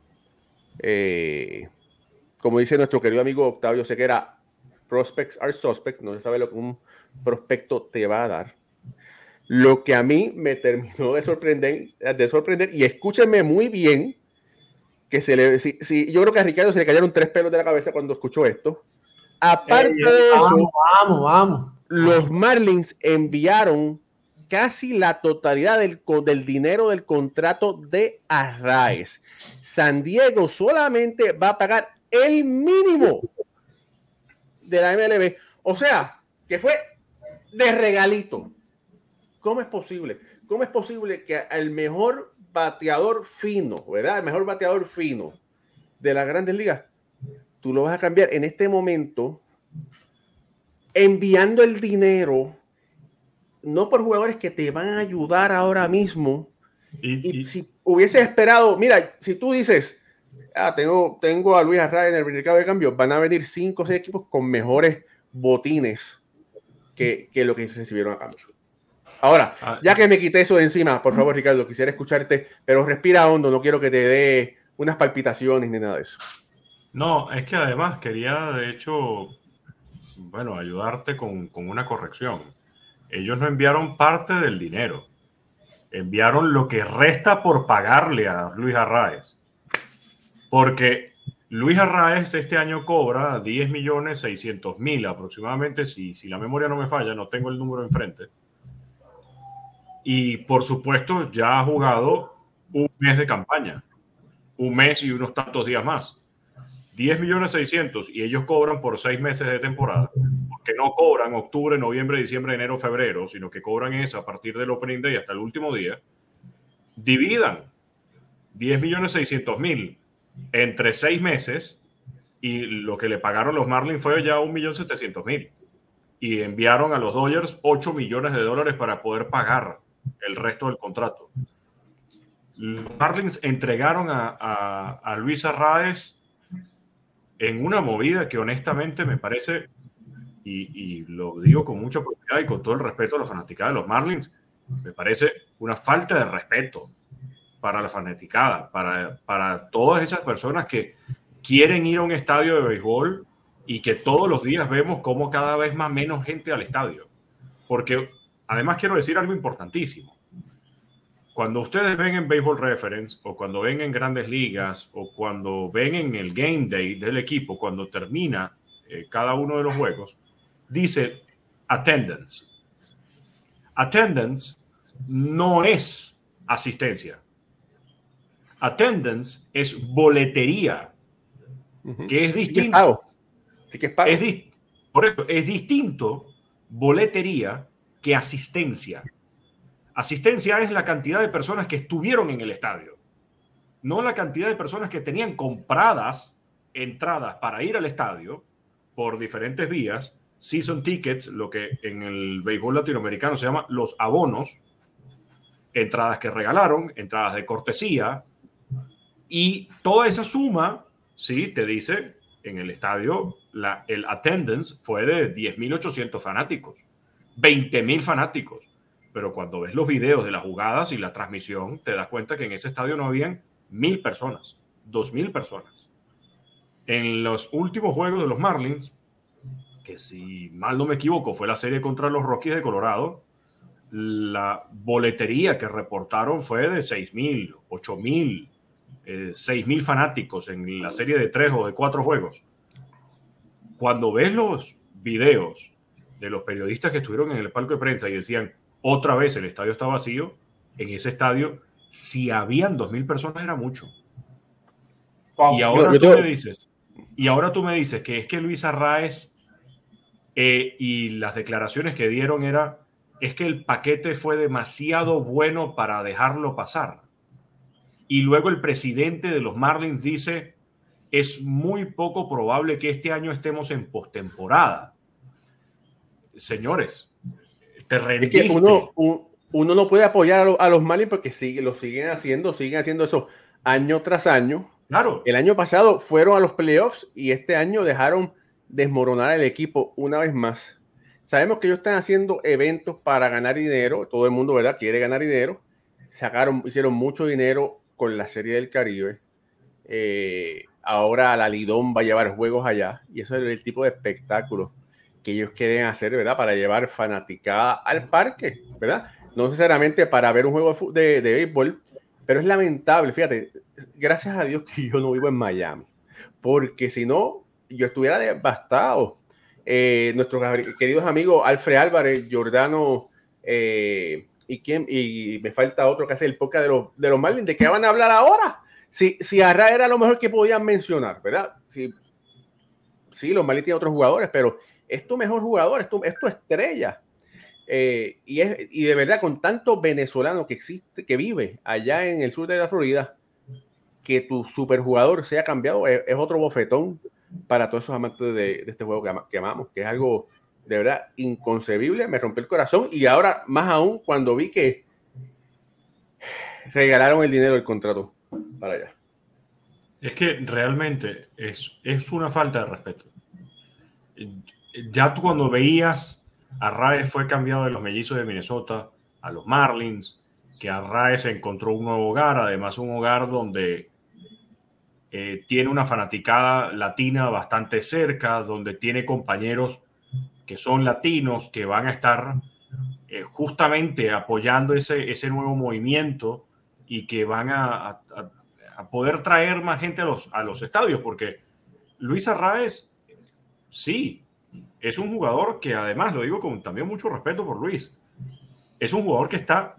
[SPEAKER 1] Como dice nuestro querido amigo Octavio Sequera, prospects are suspects, no se sabe lo que un prospecto te va a dar. Lo que a mí me terminó de sorprender, y escúchenme muy bien, que yo creo que a Ricardo se le cayeron 3 pelos de la cabeza cuando escuchó esto. Aparte de eso,
[SPEAKER 2] vamos.
[SPEAKER 1] Los Marlins enviaron casi la totalidad del dinero del contrato de Arraez. San Diego solamente va a pagar el mínimo de la MLB. O sea, que fue de regalito. ¿Cómo es posible? ¿Cómo es posible que al mejor bateador fino, ¿verdad? El mejor bateador fino de las Grandes Ligas, tú lo vas a cambiar en este momento enviando el dinero no por jugadores que te van a ayudar ahora mismo? Y si hubiese esperado, mira, si tú dices, tengo a Luis Arraez en el mercado de cambio, van a venir 5 o 6 equipos con mejores botines que lo que recibieron a cambio. Ahora, ya que me quité eso de encima, por favor, Ricardo, quisiera escucharte, pero respira hondo, no quiero que te dé unas palpitaciones ni nada de eso.
[SPEAKER 4] No, es que además quería, de hecho, ayudarte con una corrección. Ellos no enviaron parte del dinero, enviaron lo que resta por pagarle a Luis Arraez. Porque Luis Arraez este año cobra 10.600.000 aproximadamente, si la memoria no me falla, no tengo el número enfrente. Y por supuesto ya ha jugado un mes de campaña, un mes y unos tantos días más. 10.600.000 y ellos cobran por 6 meses de temporada, porque no cobran octubre, noviembre, diciembre, enero, febrero, sino que cobran eso a partir del opening day hasta el último día. Dividan 10.600.000 entre 6 meses y lo que le pagaron los Marlins fue ya 1.700.000 y enviaron a los Dodgers $8 millones para poder pagar el resto del contrato. Los Marlins entregaron a Luis Arraez en una movida que honestamente me parece, y lo digo con mucha propiedad y con todo el respeto a la fanaticada de los Marlins, me parece una falta de respeto para la fanaticada, para todas esas personas que quieren ir a un estadio de béisbol y que todos los días vemos cómo cada vez más menos gente al estadio. Porque además quiero decir algo importantísimo. Cuando ustedes ven en Baseball Reference o cuando ven en Grandes Ligas o cuando ven en el Game Day del equipo, cuando termina cada uno de los juegos, dice attendance. Attendance no es asistencia. Attendance es boletería, que es distinto. Por eso es distinto boletería que asistencia. Asistencia es la cantidad de personas que estuvieron en el estadio, no la cantidad de personas que tenían compradas entradas para ir al estadio por diferentes vías, season tickets, lo que en el béisbol latinoamericano se llama los abonos, entradas que regalaron, entradas de cortesía, y toda esa suma, sí, te dice, en el estadio el attendance fue de 10.800 fanáticos. 20,000 fanáticos. Pero cuando ves los videos de las jugadas y la transmisión, te das cuenta que en ese estadio no habían 1,000 personas, 2,000 personas. En los últimos juegos de los Marlins, que si mal no me equivoco fue la serie contra los Rockies de Colorado, la boletería que reportaron fue de 6,000, 8,000, 6,000 fanáticos en la serie de 3 o de 4 juegos. Cuando ves los videos de los periodistas que estuvieron en el palco de prensa y decían, otra vez el estadio está vacío, en ese estadio, si habían 2,000 personas era mucho. Wow. Y ahora tú me dices que es que Luis Arraez y las declaraciones que dieron es que el paquete fue demasiado bueno para dejarlo pasar. Y luego el presidente de los Marlins dice, es muy poco probable que este año estemos en postemporada. Señores, te rendiste.
[SPEAKER 1] Es que uno no puede apoyar a los Marlins porque lo siguen haciendo eso año tras año.
[SPEAKER 4] Claro.
[SPEAKER 1] El año pasado fueron a los playoffs y este año dejaron desmoronar el equipo una vez más. Sabemos que ellos están haciendo eventos para ganar dinero. Todo el mundo, ¿verdad?, quiere ganar dinero. Hicieron mucho dinero con la Serie del Caribe. Ahora la Lidón va a llevar juegos allá y eso es el tipo de espectáculo que ellos quieren hacer, ¿verdad?, para llevar fanaticada al parque, ¿verdad? No necesariamente para ver un juego de béisbol, pero es lamentable, fíjate, gracias a Dios que yo no vivo en Miami, porque si no, yo estuviera devastado. Nuestros queridos amigos Alfred Álvarez, Giordano y me falta otro que hace el podcast de los Marlins. ¿De qué van a hablar ahora? Si Arraez era lo mejor que podían mencionar, ¿verdad? Sí, los Marlins tienen otros jugadores, pero es tu mejor jugador, es tu estrella. Y de verdad, con tanto venezolano que vive allá en el sur de la Florida, que tu superjugador sea cambiado es otro bofetón para todos esos amantes de este juego que amamos, que es algo de verdad inconcebible. Me rompió el corazón y ahora más aún cuando vi que regalaron el dinero del contrato para allá.
[SPEAKER 4] Es que realmente es una falta de respeto. Ya tú cuando veías Arraez fue cambiado de los Mellizos de Minnesota a los Marlins, que Arraez encontró un nuevo hogar, además un hogar donde tiene una fanaticada latina bastante cerca, donde tiene compañeros que son latinos, que van a estar justamente apoyando ese nuevo movimiento y que van a poder traer más gente a los estadios, porque Luis Arraez, sí, es un jugador que además, lo digo con también mucho respeto por Luis, es un jugador que está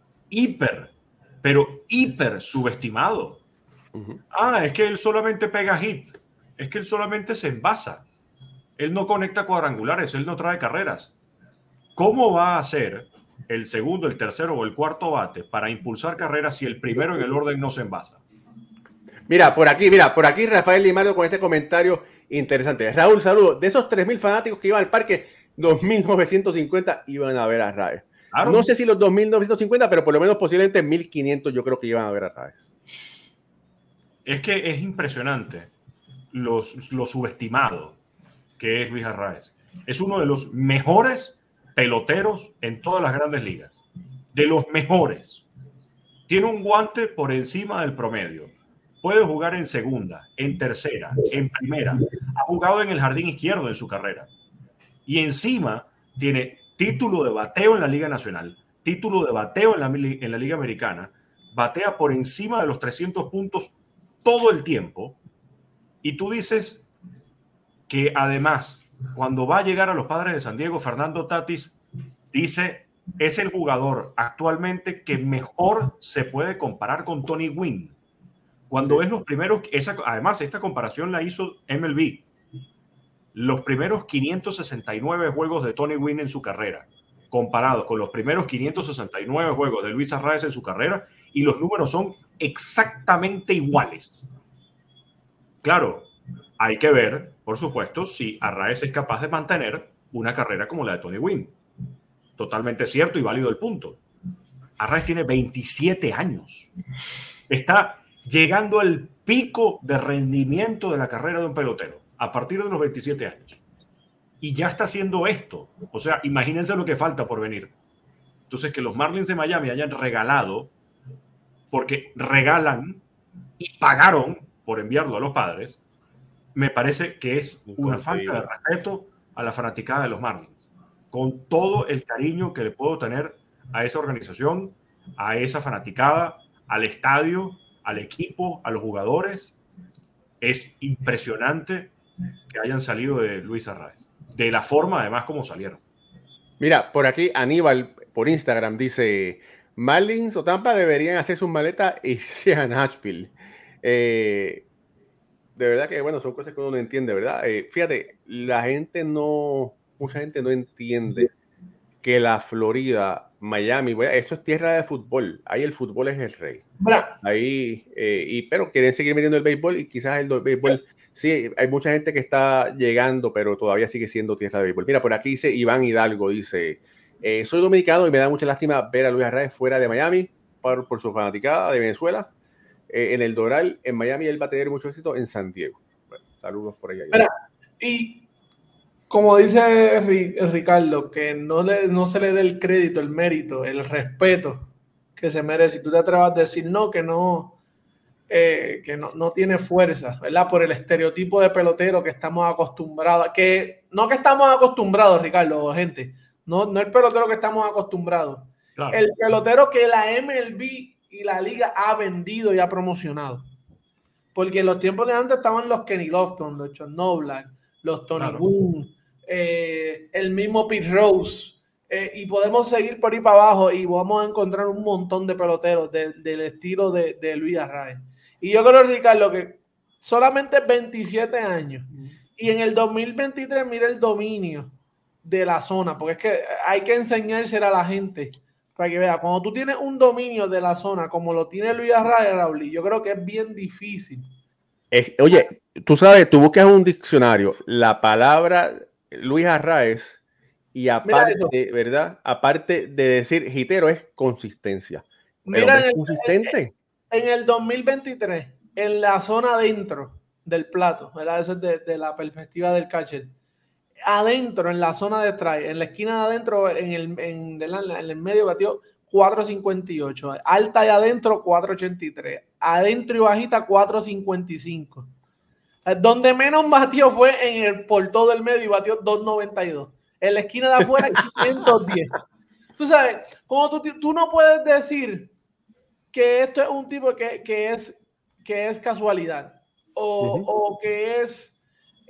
[SPEAKER 4] pero hiper subestimado. Es que él solamente pega hit, es que él solamente se envasa, él no conecta cuadrangulares, él no trae carreras. ¿Cómo va a ser el segundo, el tercero o el cuarto bate para impulsar carreras si el primero en el orden no se envasa?
[SPEAKER 1] Mira, por aquí Rafael Limardo con este comentario interesante. Raúl, saludos. De esos 3,000 fanáticos que iban al parque, 2,950 iban a ver a Arraez. Claro. No sé si los 2,950, pero por lo menos posiblemente 1,500 yo creo que iban a ver a Arraez.
[SPEAKER 4] Es que es impresionante lo subestimado que es Luis Arraez. Es uno de los mejores peloteros en todas las grandes ligas. De los mejores. Tiene un guante por encima del promedio. Puede jugar en segunda, en tercera, en primera. Ha jugado en el jardín izquierdo en su carrera. Y encima tiene título de bateo en la Liga Nacional, título de bateo en la Liga Americana, batea por encima de los 300 puntos todo el tiempo. Y tú dices que además, cuando va a llegar a los Padres de San Diego, Fernando Tatis dice, es el jugador actualmente que mejor se puede comparar con Tony Gwynn. Cuando ves los primeros, además esta comparación la hizo MLB, los primeros 569 juegos de Tony Gwynn en su carrera, comparados con los primeros 569 juegos de Luis Arraez en su carrera, y los números son exactamente iguales. Claro, hay que ver, por supuesto, si Arraez es capaz de mantener una carrera como la de Tony Gwynn. Totalmente cierto y válido el punto. Arraez tiene 27 años. Está llegando al pico de rendimiento de la carrera de un pelotero a partir de los 27 años. y ya está haciendo esto. O sea, imagínense lo que falta por venir. Entonces, que los Marlins de Miami hayan regalado, porque regalan y pagaron por enviarlo a los Padres, me parece que es una falta de respeto a la fanaticada de los Marlins. Con todo el cariño que le puedo tener a esa organización, a esa fanaticada, al estadio, al equipo, a los jugadores, es impresionante que hayan salido de Luis Arraez. De la forma, además, como salieron.
[SPEAKER 1] Mira, por aquí Aníbal, por Instagram, dice: Marlins o Tampa deberían hacer sus maletas e irse a Nashville. De verdad que, bueno, son cosas que uno no entiende, ¿verdad? Fíjate, mucha gente no entiende que la Florida, Miami, esto es tierra de fútbol. Ahí el fútbol es el rey. Ahí, pero quieren seguir metiendo el béisbol y quizás el béisbol, sí, hay mucha gente que está llegando, pero todavía sigue siendo tierra de béisbol. Mira, por aquí dice Iván Hidalgo, dice: soy dominicano y me da mucha lástima ver a Luis Arraez fuera de Miami por su fanaticada de Venezuela. En el Doral, en Miami, él va a tener mucho éxito en San Diego. Bueno, saludos por allá.
[SPEAKER 2] Mira, y como dice Ricardo, que no se le dé el crédito, el mérito, el respeto que se merece. Si tú te atrevas a decir que no tiene fuerza, ¿verdad? Por el estereotipo de pelotero que estamos acostumbrados, no que estamos acostumbrados, Ricardo, gente, no el pelotero que estamos acostumbrados, claro. El pelotero que la MLB y la liga ha vendido y ha promocionado. Porque en los tiempos de antes estaban los Kenny Lofton, los John Noblack, los Tony Boone, el mismo Pete Rose, y podemos seguir por ahí para abajo y vamos a encontrar un montón de peloteros del estilo de Luis Arraez. Y yo creo, Ricardo, que solamente 27 años y en el 2023 mira el dominio de la zona, porque es que hay que enseñársela a la gente para que vea, cuando tú tienes un dominio de la zona como lo tiene Luis Arraez, Raúl, yo creo que es bien difícil.
[SPEAKER 1] Oye, tú sabes, tú buscas un diccionario, la palabra Luis Arraez, y aparte, ¿verdad? Aparte de decir hitero, es consistencia.
[SPEAKER 2] Mira,
[SPEAKER 1] es consistente.
[SPEAKER 2] En el 2023, en la zona adentro del plato, ¿verdad? Eso es de la perspectiva del catcher. Adentro, en la zona de strike, en la esquina de adentro, en el medio batió 4.58. Alta y adentro, 4.83. Adentro y bajita, 4.55. Donde menos batió fue por todo el medio y batió 2.92. En la esquina de afuera, 510. Tú sabes, como tú no puedes decir que esto es un tipo que es casualidad o que es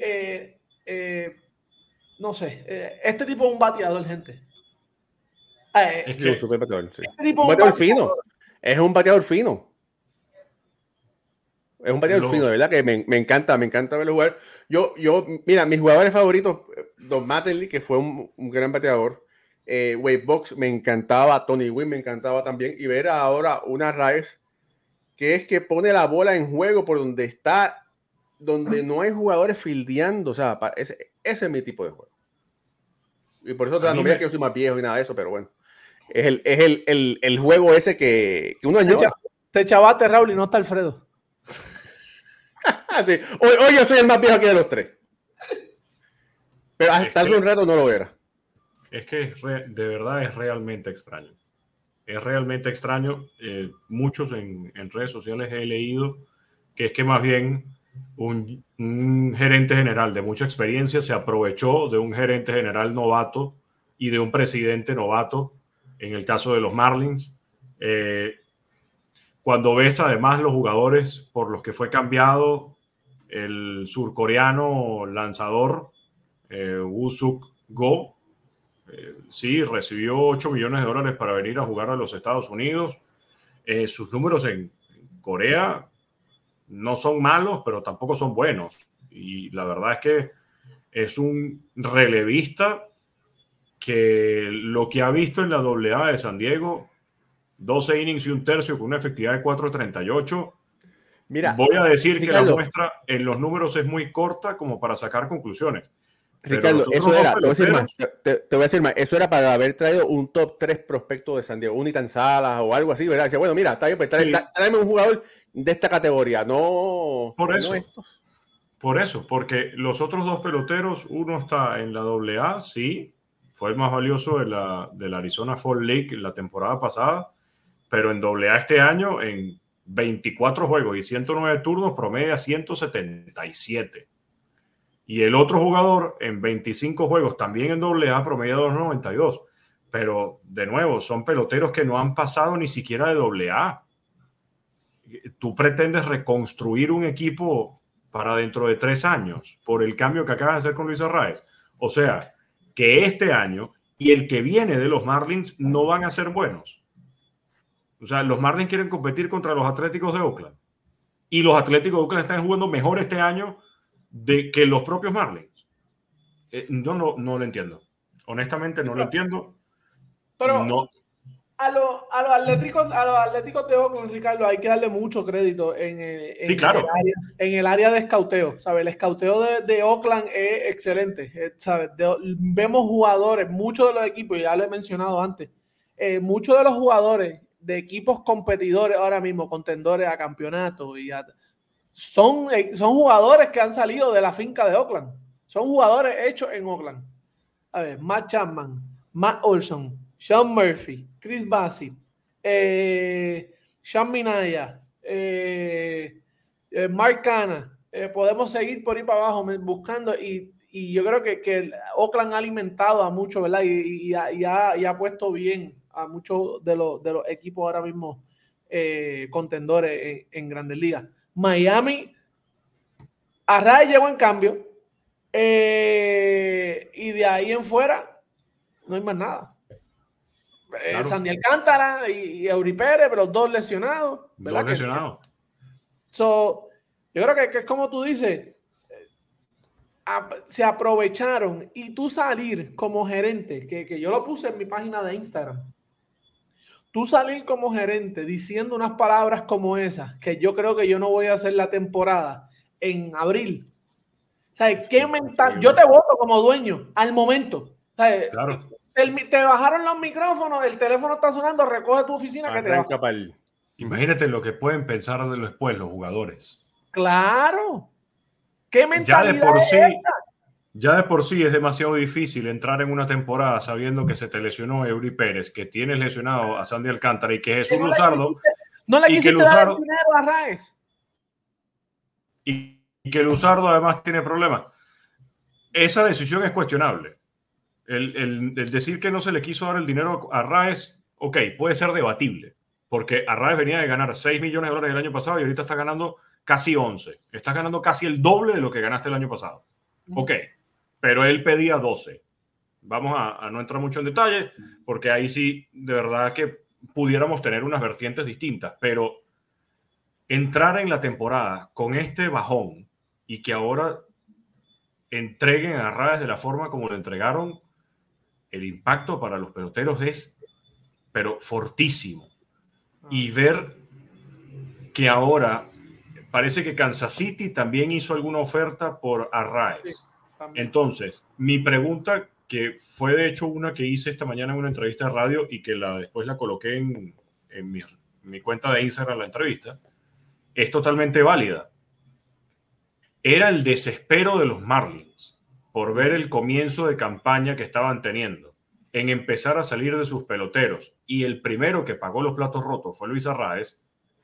[SPEAKER 2] no sé, este tipo es un bateador, gente.
[SPEAKER 1] Es que un super bateador, sí. Este tipo un bateador fino. Es un bateador fino. Es un bateador fino, de verdad que me encanta verlo jugar. Mira, mis jugadores favoritos, Don Mattingly, que fue un gran bateador. Wade Box me encantaba, Tony Gwynn me encantaba también. Y ver ahora una Arraez que pone la bola en juego por donde está, donde no hay jugadores fildeando. O sea, ese es mi tipo de juego. Y por eso no mira que yo soy más viejo y nada de eso, pero bueno. Es el juego ese que uno añora.
[SPEAKER 2] Te chavaste, Raúl, y no está Alfredo.
[SPEAKER 1] Sí. Hoy yo soy el más viejo aquí de los tres. Pero hasta hace un rato no lo era.
[SPEAKER 4] Es que de verdad es realmente extraño. Es realmente extraño. Muchos en redes sociales he leído que es que más bien un gerente general de mucha experiencia se aprovechó de un gerente general novato y de un presidente novato, en el caso de los Marlins. Cuando ves además los jugadores por los que fue cambiado, el surcoreano lanzador Woo Suk Go, sí, recibió $8 millones para venir a jugar a los Estados Unidos. Sus números en Corea no son malos, pero tampoco son buenos. Y la verdad es que es un relevista que lo que ha visto en la AA de San Diego, 12 innings y un tercio con una efectividad de 4.38. Mira, voy a decir Ricardo, que la muestra en los números es muy corta como para sacar conclusiones.
[SPEAKER 1] Ricardo, eso era, te voy a decir más, eso era para haber traído un top 3 prospecto de San Diego, un Ethan Salas o algo así, ¿verdad? Dice, bueno, mira, está bien, pues tráeme un jugador de esta categoría, no,
[SPEAKER 4] por eso.
[SPEAKER 1] No estos.
[SPEAKER 4] Por eso, porque los otros dos peloteros, uno está en la AA, sí, fue el más valioso de la Arizona Fall League la temporada pasada, pero en AA este año, en 24 juegos y 109 turnos, promedia 177. Y el otro jugador, en 25 juegos, también en AA, promedia 292. Pero, de nuevo, son peloteros que no han pasado ni siquiera de AA. Tú pretendes reconstruir un equipo para dentro de 3 años por el cambio que acabas de hacer con Luis Arraez. O sea, que este año y el que viene de los Marlins no van a ser buenos. O sea, los Marlins quieren competir contra los Atléticos de Oakland. Y los Atléticos de Oakland están jugando mejor este año que los propios Marlins. No lo entiendo. Honestamente, no lo entiendo.
[SPEAKER 2] Pero
[SPEAKER 4] no.
[SPEAKER 2] a los Atléticos de Oakland, Ricardo, hay que darle mucho crédito
[SPEAKER 4] Sí, claro.
[SPEAKER 2] en el área de escauteo. ¿Sabes? El escauteo de Oakland es excelente. ¿Sabes? Vemos jugadores, muchos de los equipos, ya lo he mencionado antes, muchos de los jugadores de equipos competidores ahora mismo, contendores a campeonato, son jugadores que han salido de la finca de Oakland. Son jugadores hechos en Oakland. A ver, Matt Chapman, Matt Olson, Sean Murphy, Chris Bassett, Sean Minaya, Mark Canha. Podemos seguir por ahí para abajo buscando y yo creo que Oakland ha alimentado a muchos, ¿verdad? Y ha puesto bien a muchos de los equipos ahora mismo contendores en Grandes Ligas. Miami, Arraez llegó en cambio y de ahí en fuera no hay más nada. Claro. Sandy Alcántara y Eury Pérez, pero los dos lesionados.
[SPEAKER 4] Dos lesionados.
[SPEAKER 2] Yo creo que es como tú dices, se aprovecharon y tú salir como gerente, que yo lo puse en mi página de Instagram, tú salir como gerente diciendo unas palabras como esas, que yo creo que yo no voy a hacer la temporada en abril. ¿Sabes? ¿Qué mental? Yo te voto como dueño al momento. ¿Sabes?
[SPEAKER 4] Claro.
[SPEAKER 2] Te bajaron los micrófonos, el teléfono está sonando, recoge tu oficina que te baja.
[SPEAKER 4] Imagínate lo que pueden pensar después los jugadores.
[SPEAKER 2] Claro. ¿Qué mentalidad
[SPEAKER 4] ya de por sí es demasiado difícil entrar en una temporada sabiendo que se te lesionó Eury Pérez, que tienes lesionado a Sandy Alcántara y que Jesús Luzardo
[SPEAKER 2] no le quisiste dar el dinero a Arraez.
[SPEAKER 4] Y que Luzardo además tiene problemas. Esa decisión es cuestionable. El decir que no se le quiso dar el dinero a Arraez, ok, puede ser debatible, porque Arraez venía de ganar $6 millones el año pasado y ahorita está ganando casi 11. Estás ganando casi el doble de lo que ganaste el año pasado. Ok, pero él pedía 12. Vamos a no entrar mucho en detalle, porque ahí sí, de verdad que pudiéramos tener unas vertientes distintas, pero entrar en la temporada con este bajón y que ahora entreguen a Arraez de la forma como lo entregaron, el impacto para los peloteros es, pero fortísimo. Y ver que ahora parece que Kansas City también hizo alguna oferta por Arraez. Sí, entonces, mi pregunta, que fue de hecho una que hice esta mañana en una entrevista de radio y que después la coloqué en mi cuenta de Instagram, la entrevista, es totalmente válida. Era el desespero de los Marlins por ver el comienzo de campaña que estaban teniendo, en empezar a salir de sus peloteros, y el primero que pagó los platos rotos fue Luis Arraez,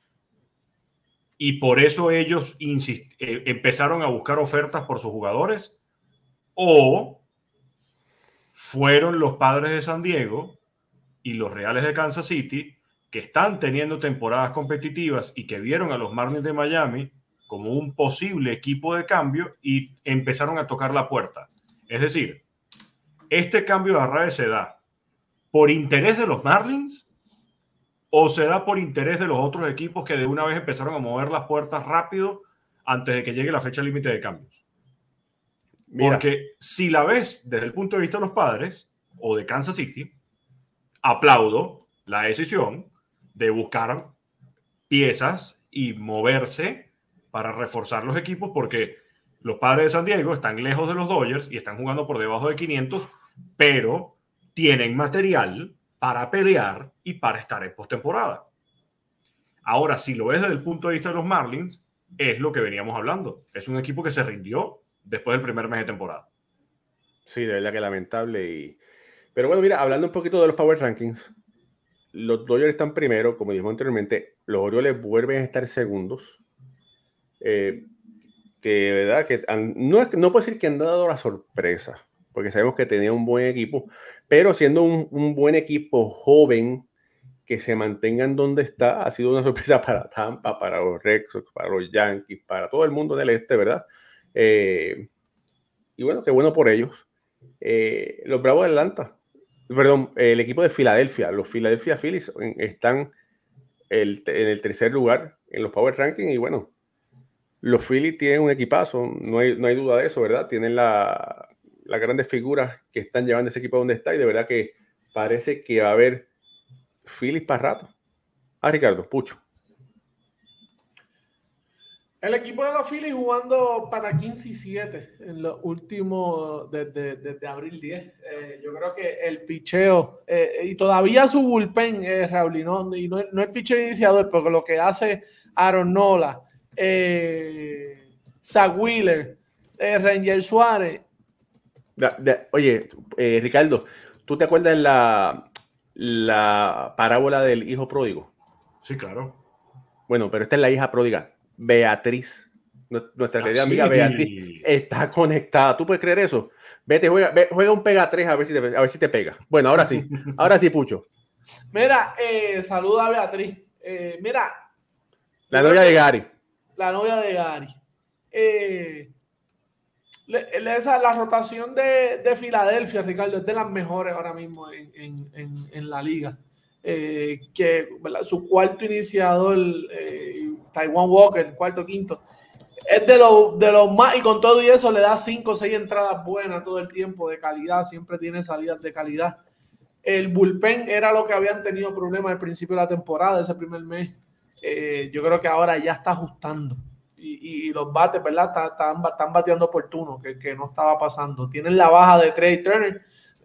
[SPEAKER 4] y por eso ellos empezaron a buscar ofertas por sus jugadores, o fueron los Padres de San Diego y los Reales de Kansas City, que están teniendo temporadas competitivas y que vieron a los Marlins de Miami como un posible equipo de cambio y empezaron a tocar la puerta. Es decir, este cambio de Arraez se da por interés de los Marlins o se da por interés de los otros equipos que de una vez empezaron a mover las puertas rápido antes de que llegue la fecha límite de cambios. Mira. Porque si la ves desde el punto de vista de los Padres o de Kansas City, aplaudo la decisión de buscar piezas y moverse para reforzar los equipos, porque los Padres de San Diego están lejos de los Dodgers y están jugando por debajo de 500, pero tienen material para pelear y para estar en postemporada. Ahora, si lo ves desde el punto de vista de los Marlins, es lo que veníamos hablando. Es un equipo que se rindió después del primer mes de temporada.
[SPEAKER 1] Sí, de verdad que lamentable. Pero bueno, mira, hablando un poquito de los Power Rankings, los Dodgers están primero, como dijimos anteriormente, los Orioles vuelven a estar segundos. Que verdad que no puedo decir que han dado la sorpresa, porque sabemos que tenía un buen equipo, pero siendo un buen equipo joven, que se mantengan donde está, ha sido una sorpresa para Tampa, para los Red Sox, para los Yankees, para todo el mundo del este, ¿verdad? Y bueno, qué bueno por ellos. Los Bravos de Atlanta, perdón, el equipo de Filadelfia, los Philadelphia Phillies están en el tercer lugar en los Power Rankings y bueno, los Phillies tienen un equipazo, no hay duda de eso, ¿verdad? Tienen las grandes figuras que están llevando ese equipo donde está y de verdad que parece que va a haber Phillies para rato. Ricardo, Pucho.
[SPEAKER 2] El equipo de los Phillies jugando para 15-7 en los últimos, desde abril 10. Yo creo que el picheo, y todavía su bullpen, Raúl, y no el picheo iniciador, porque lo que hace Aaron Nola, Zach Wheeler, Ranger Suárez.
[SPEAKER 1] Oye, Ricardo, ¿tú te acuerdas la parábola del hijo pródigo?
[SPEAKER 4] Sí, claro.
[SPEAKER 1] Bueno, pero esta es la hija pródiga. Beatriz, nuestra querida amiga Beatriz, está conectada. ¿Tú puedes creer eso? Vete, juega un pega 3 a ver si te pega. Bueno, ahora sí, Pucho.
[SPEAKER 2] Mira, saluda a Beatriz. Mira.
[SPEAKER 1] La novia de Gary.
[SPEAKER 2] La novia de Gary. La rotación de Filadelfia, Ricardo, es de las mejores ahora mismo en la liga. Que su cuarto iniciador, Taijuan Walker, cuarto, quinto, es de los más, y con todo y eso le da 5 o 6 entradas buenas todo el tiempo de calidad, siempre tiene salidas de calidad. El bullpen era lo que habían tenido problemas al principio de la temporada, ese primer mes. Yo creo que ahora ya está ajustando y los bates, ¿verdad? Están bateando oportuno, que no estaba pasando. Tienen la baja de Trey Turner,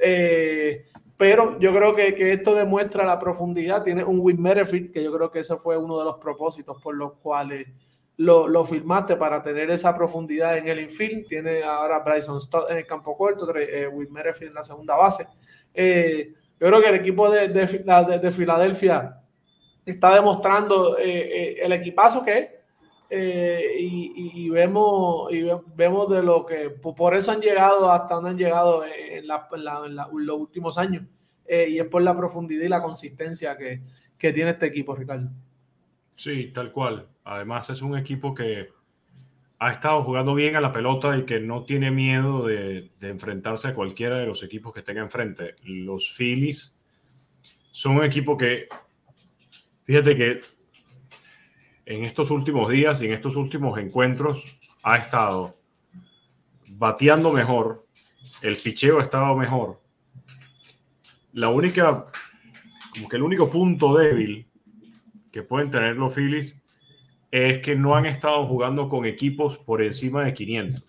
[SPEAKER 2] pero yo creo que esto demuestra la profundidad. Tiene un Whit Merrifield, que yo creo que ese fue uno de los propósitos por los cuales lo firmaste, para tener esa profundidad en el infield. Tiene ahora Bryson Stott en el campo corto, Whit Merrifield en la segunda base. Yo creo que el equipo de Filadelfia está demostrando el equipazo que es. Y vemos de lo que por eso han llegado hasta donde han llegado en los últimos años, y es por la profundidad y la consistencia que tiene este equipo, Ricardo.
[SPEAKER 4] Sí, tal cual. Además es un equipo que ha estado jugando bien a la pelota y que no tiene miedo de enfrentarse a cualquiera de los equipos que tenga enfrente. Los Phillies son un equipo que, fíjate que en estos últimos días y en estos últimos encuentros ha estado bateando mejor, el picheo ha estado mejor. Como que el único punto débil que pueden tener los Phillies es que no han estado jugando con equipos por encima de 500.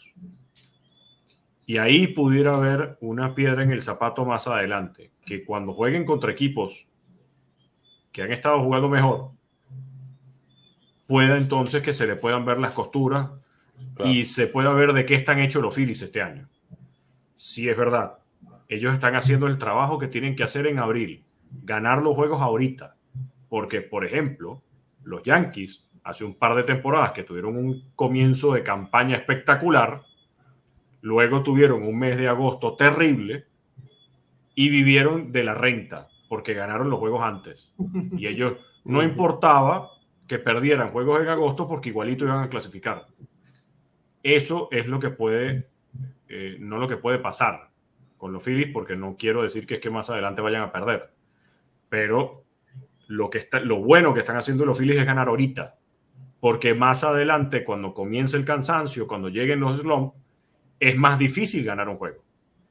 [SPEAKER 4] Y ahí pudiera haber una piedra en el zapato más adelante, que cuando jueguen contra equipos que han estado jugando mejor, pueda entonces que se le puedan ver las costuras, claro, y se pueda ver de qué están hechos los Phillies este año. Si es verdad, ellos están haciendo el trabajo que tienen que hacer en abril, ganar los juegos ahorita, porque, por ejemplo, los Yankees hace un par de temporadas que tuvieron un comienzo de campaña espectacular, luego tuvieron un mes de agosto terrible y vivieron de la renta porque ganaron los juegos antes, y ellos no importaba que perdieran juegos en agosto porque igualito iban a clasificar. Eso es lo que puede, no lo que puede pasar con los Phillies, porque no quiero decir que es que más adelante vayan a perder, pero lo bueno que están haciendo los Phillies es ganar ahorita, porque más adelante, cuando comience el cansancio, cuando lleguen los slumps, es más difícil ganar un juego.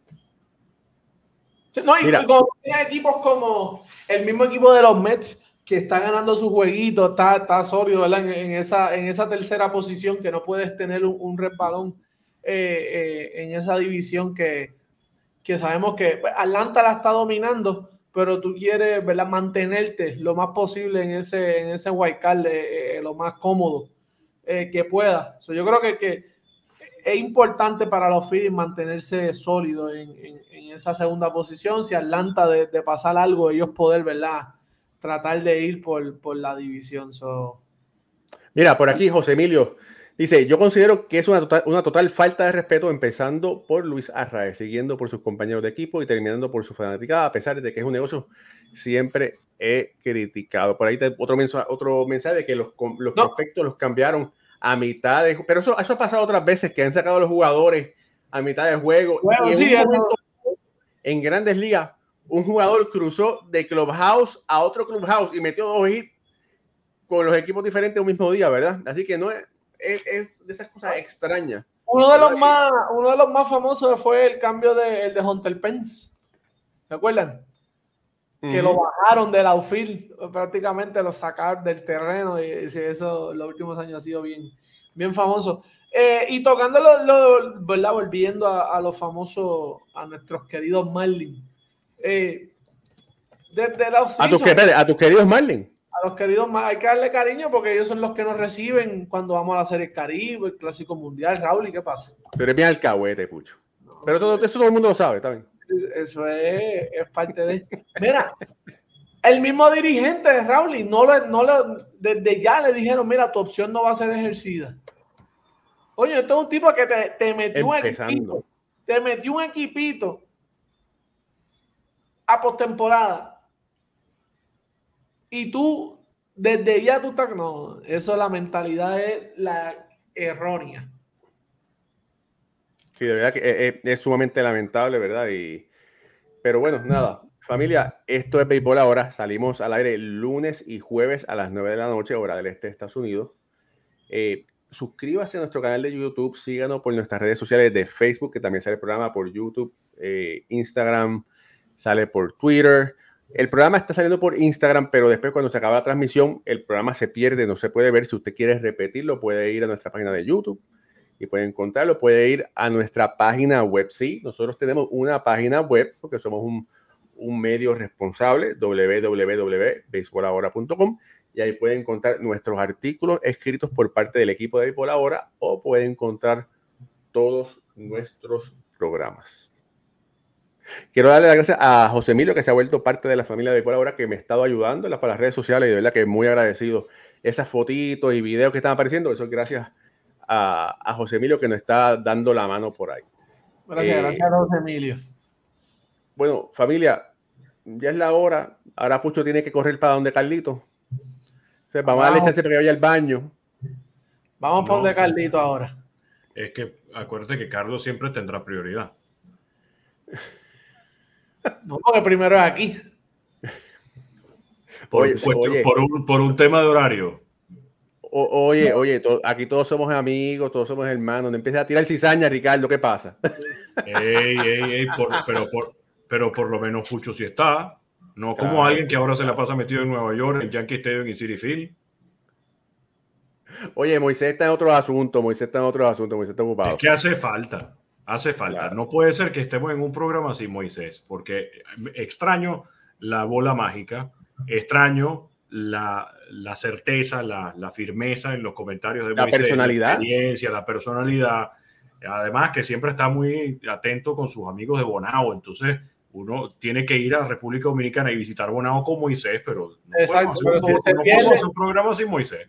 [SPEAKER 2] No, y hay equipos como el mismo equipo de los Mets, que está ganando su jueguito, está sólido, ¿verdad? En esa tercera posición, que no puedes tener un resbalón en esa división que sabemos que Atlanta la está dominando, pero tú quieres, ¿verdad?, mantenerte lo más posible en ese wild card, lo más cómodo. que pueda. Yo creo que es importante para los Phillies mantenerse sólidos en esa segunda posición. Si Atlanta de pasar algo, ellos poder, ¿verdad?, tratar de ir por la división.
[SPEAKER 1] Mira, por aquí José Emilio dice, yo considero que es una total falta de respeto, empezando por Luis Arraez, siguiendo por sus compañeros de equipo y terminando por su fanaticada, a pesar de que es un negocio, siempre he criticado. Por ahí otro mensaje de que los prospectos los cambiaron a mitad de... Pero eso ha pasado otras veces, que han sacado a los jugadores a mitad de juego.
[SPEAKER 2] Bueno,
[SPEAKER 1] y en
[SPEAKER 2] sí,
[SPEAKER 1] un momento, en Grandes Ligas, un jugador cruzó de clubhouse a otro clubhouse y metió 2 hits con los equipos diferentes un mismo día, ¿verdad? Así que no es de esas cosas extrañas.
[SPEAKER 2] Uno de los más famosos fue el cambio el de Hunter Pence. ¿Se acuerdan? Que lo bajaron del outfield, prácticamente lo sacaron del terreno, y eso en los últimos años ha sido bien famoso. Y tocando ¿verdad? Volviendo a los famosos, a nuestros queridos Marlins. Desde la
[SPEAKER 1] a tus queridos Marlins.
[SPEAKER 2] A los queridos Marlins, hay que darle cariño porque ellos son los que nos reciben cuando vamos a la Serie Caribe, el Clásico Mundial. Raúl, ¿y qué pasa?
[SPEAKER 1] Pero es bien alcahuete, Pucho. Pero eso todo el mundo lo sabe, está bien.
[SPEAKER 2] Eso es parte de... Mira, el mismo dirigente de Raúl, desde ya le dijeron, mira, tu opción no va a ser ejercida. Oye, esto es un tipo que te metió un equipito a postemporada. Y tú, desde ya tú estás... No, eso, la mentalidad es la errónea.
[SPEAKER 1] Sí, de verdad que es sumamente lamentable, ¿verdad? Pero bueno, nada. Familia, esto es Béisbol Ahora. Salimos al aire lunes y jueves a las 9 de la noche, hora del este de Estados Unidos. Suscríbase a nuestro canal de YouTube. Síganos por nuestras redes sociales de Facebook, que también sale el programa por YouTube, Instagram, sale por Twitter. El programa está saliendo por Instagram, pero después cuando se acaba la transmisión, el programa se pierde, no se puede ver. Si usted quiere repetirlo, puede ir a nuestra página de YouTube y puede encontrarlo. Puede ir a nuestra página web. Sí, nosotros tenemos una página web porque somos un medio responsable, www.beisbolahora.com, y ahí puede encontrar nuestros artículos escritos por parte del equipo de Béisbol Ahora, o puede encontrar todos nuestros programas. Quiero darle las gracias a José Emilio, que se ha vuelto parte de la familia de Béisbol Ahora, que me ha estado ayudando para las redes sociales, y de verdad que muy agradecido. Esas fotitos y videos que están apareciendo, eso es gracias a José Emilio, que nos está dando la mano por ahí.
[SPEAKER 2] Gracias a José Emilio.
[SPEAKER 1] Bueno, familia, ya es la hora. Ahora Pucho tiene que correr para donde Carlito. O sea, vamos a darle chance para que vaya al baño.
[SPEAKER 2] Vamos para donde Carlito ahora.
[SPEAKER 4] Es que acuérdate que Carlos siempre tendrá prioridad.
[SPEAKER 2] No, porque primero es aquí.
[SPEAKER 4] Por un tema de horario.
[SPEAKER 1] Oye, aquí todos somos amigos, todos somos hermanos. No empieces a tirar cizaña, Ricardo, ¿qué pasa?
[SPEAKER 4] Pero por lo menos Pucho sí está. No como alguien que ahora se la pasa metido en Nueva York, en Yankee Stadium y Citi Field.
[SPEAKER 1] Oye, Moisés está en otro asunto, Moisés está ocupado.
[SPEAKER 4] Es que hace falta. Claro. No puede ser que estemos en un programa así, Moisés, porque extraño la bola mágica, extraño la certeza, la firmeza en los comentarios de Moisés,
[SPEAKER 1] personalidad.
[SPEAKER 4] La experiencia, la personalidad. Además que siempre está muy atento con sus amigos de Bonao, entonces uno tiene que ir a República Dominicana y visitar Bonao con Moisés, pero no podemos hacer un programa sin Moisés.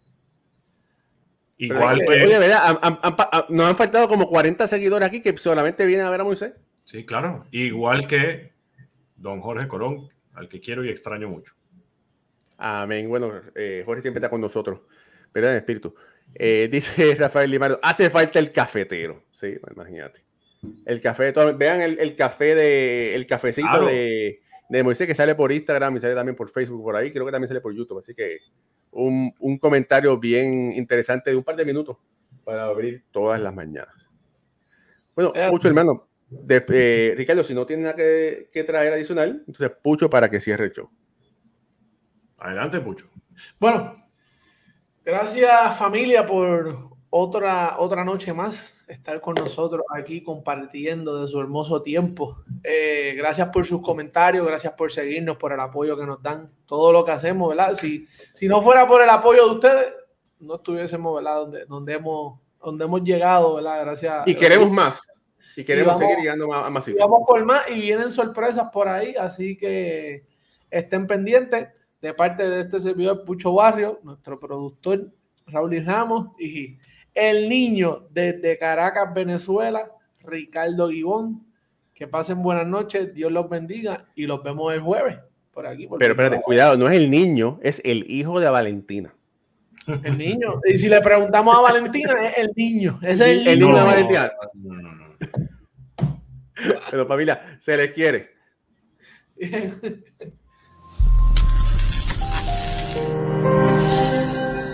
[SPEAKER 4] Igual que...
[SPEAKER 1] Oye, ¿verdad? Nos han faltado como 40 seguidores aquí que solamente vienen a ver a Moisés.
[SPEAKER 4] Sí, claro. Igual que don Jorge Colón, al que quiero y extraño mucho.
[SPEAKER 1] Amén. Bueno, Jorge siempre está con nosotros, ¿verdad? En espíritu. Dice Rafael Limardo, hace falta el cafetero. Sí, imagínate. El café, vean el cafecito claro. de Moisés, que sale por Instagram y sale también por Facebook, por ahí. Creo que también sale por YouTube. Así que un comentario bien interesante de un par de minutos para abrir todas las mañanas. Bueno, Pucho, hermano. Ricardo, si no tiene nada que traer adicional, entonces Pucho para que cierre el show.
[SPEAKER 4] Adelante, Pucho.
[SPEAKER 2] Bueno, gracias familia por otra noche más estar con nosotros aquí compartiendo de su hermoso tiempo. Gracias por sus comentarios, gracias por seguirnos, por el apoyo que nos dan, todo lo que hacemos, ¿verdad? Si no fuera por el apoyo de ustedes, no estuviésemos, ¿verdad? Donde hemos llegado, ¿verdad? Gracias.
[SPEAKER 1] Y queremos más. Y queremos seguir llegando a más sitios.
[SPEAKER 2] Vamos por más y vienen sorpresas por ahí, así que estén pendientes de parte de este servidor Pucho Barrio, nuestro productor Raúl Ramos y el niño desde Caracas, Venezuela, Ricardo Guibón. Que pasen buenas noches, Dios los bendiga y los vemos el jueves por aquí.
[SPEAKER 1] Pero espérate, cuidado, no es el niño, es el hijo de Valentina.
[SPEAKER 2] El niño. Y si le preguntamos a Valentina, es el niño. Ese es
[SPEAKER 1] el niño de
[SPEAKER 4] No.
[SPEAKER 1] Valentina. Pero familia, se les quiere.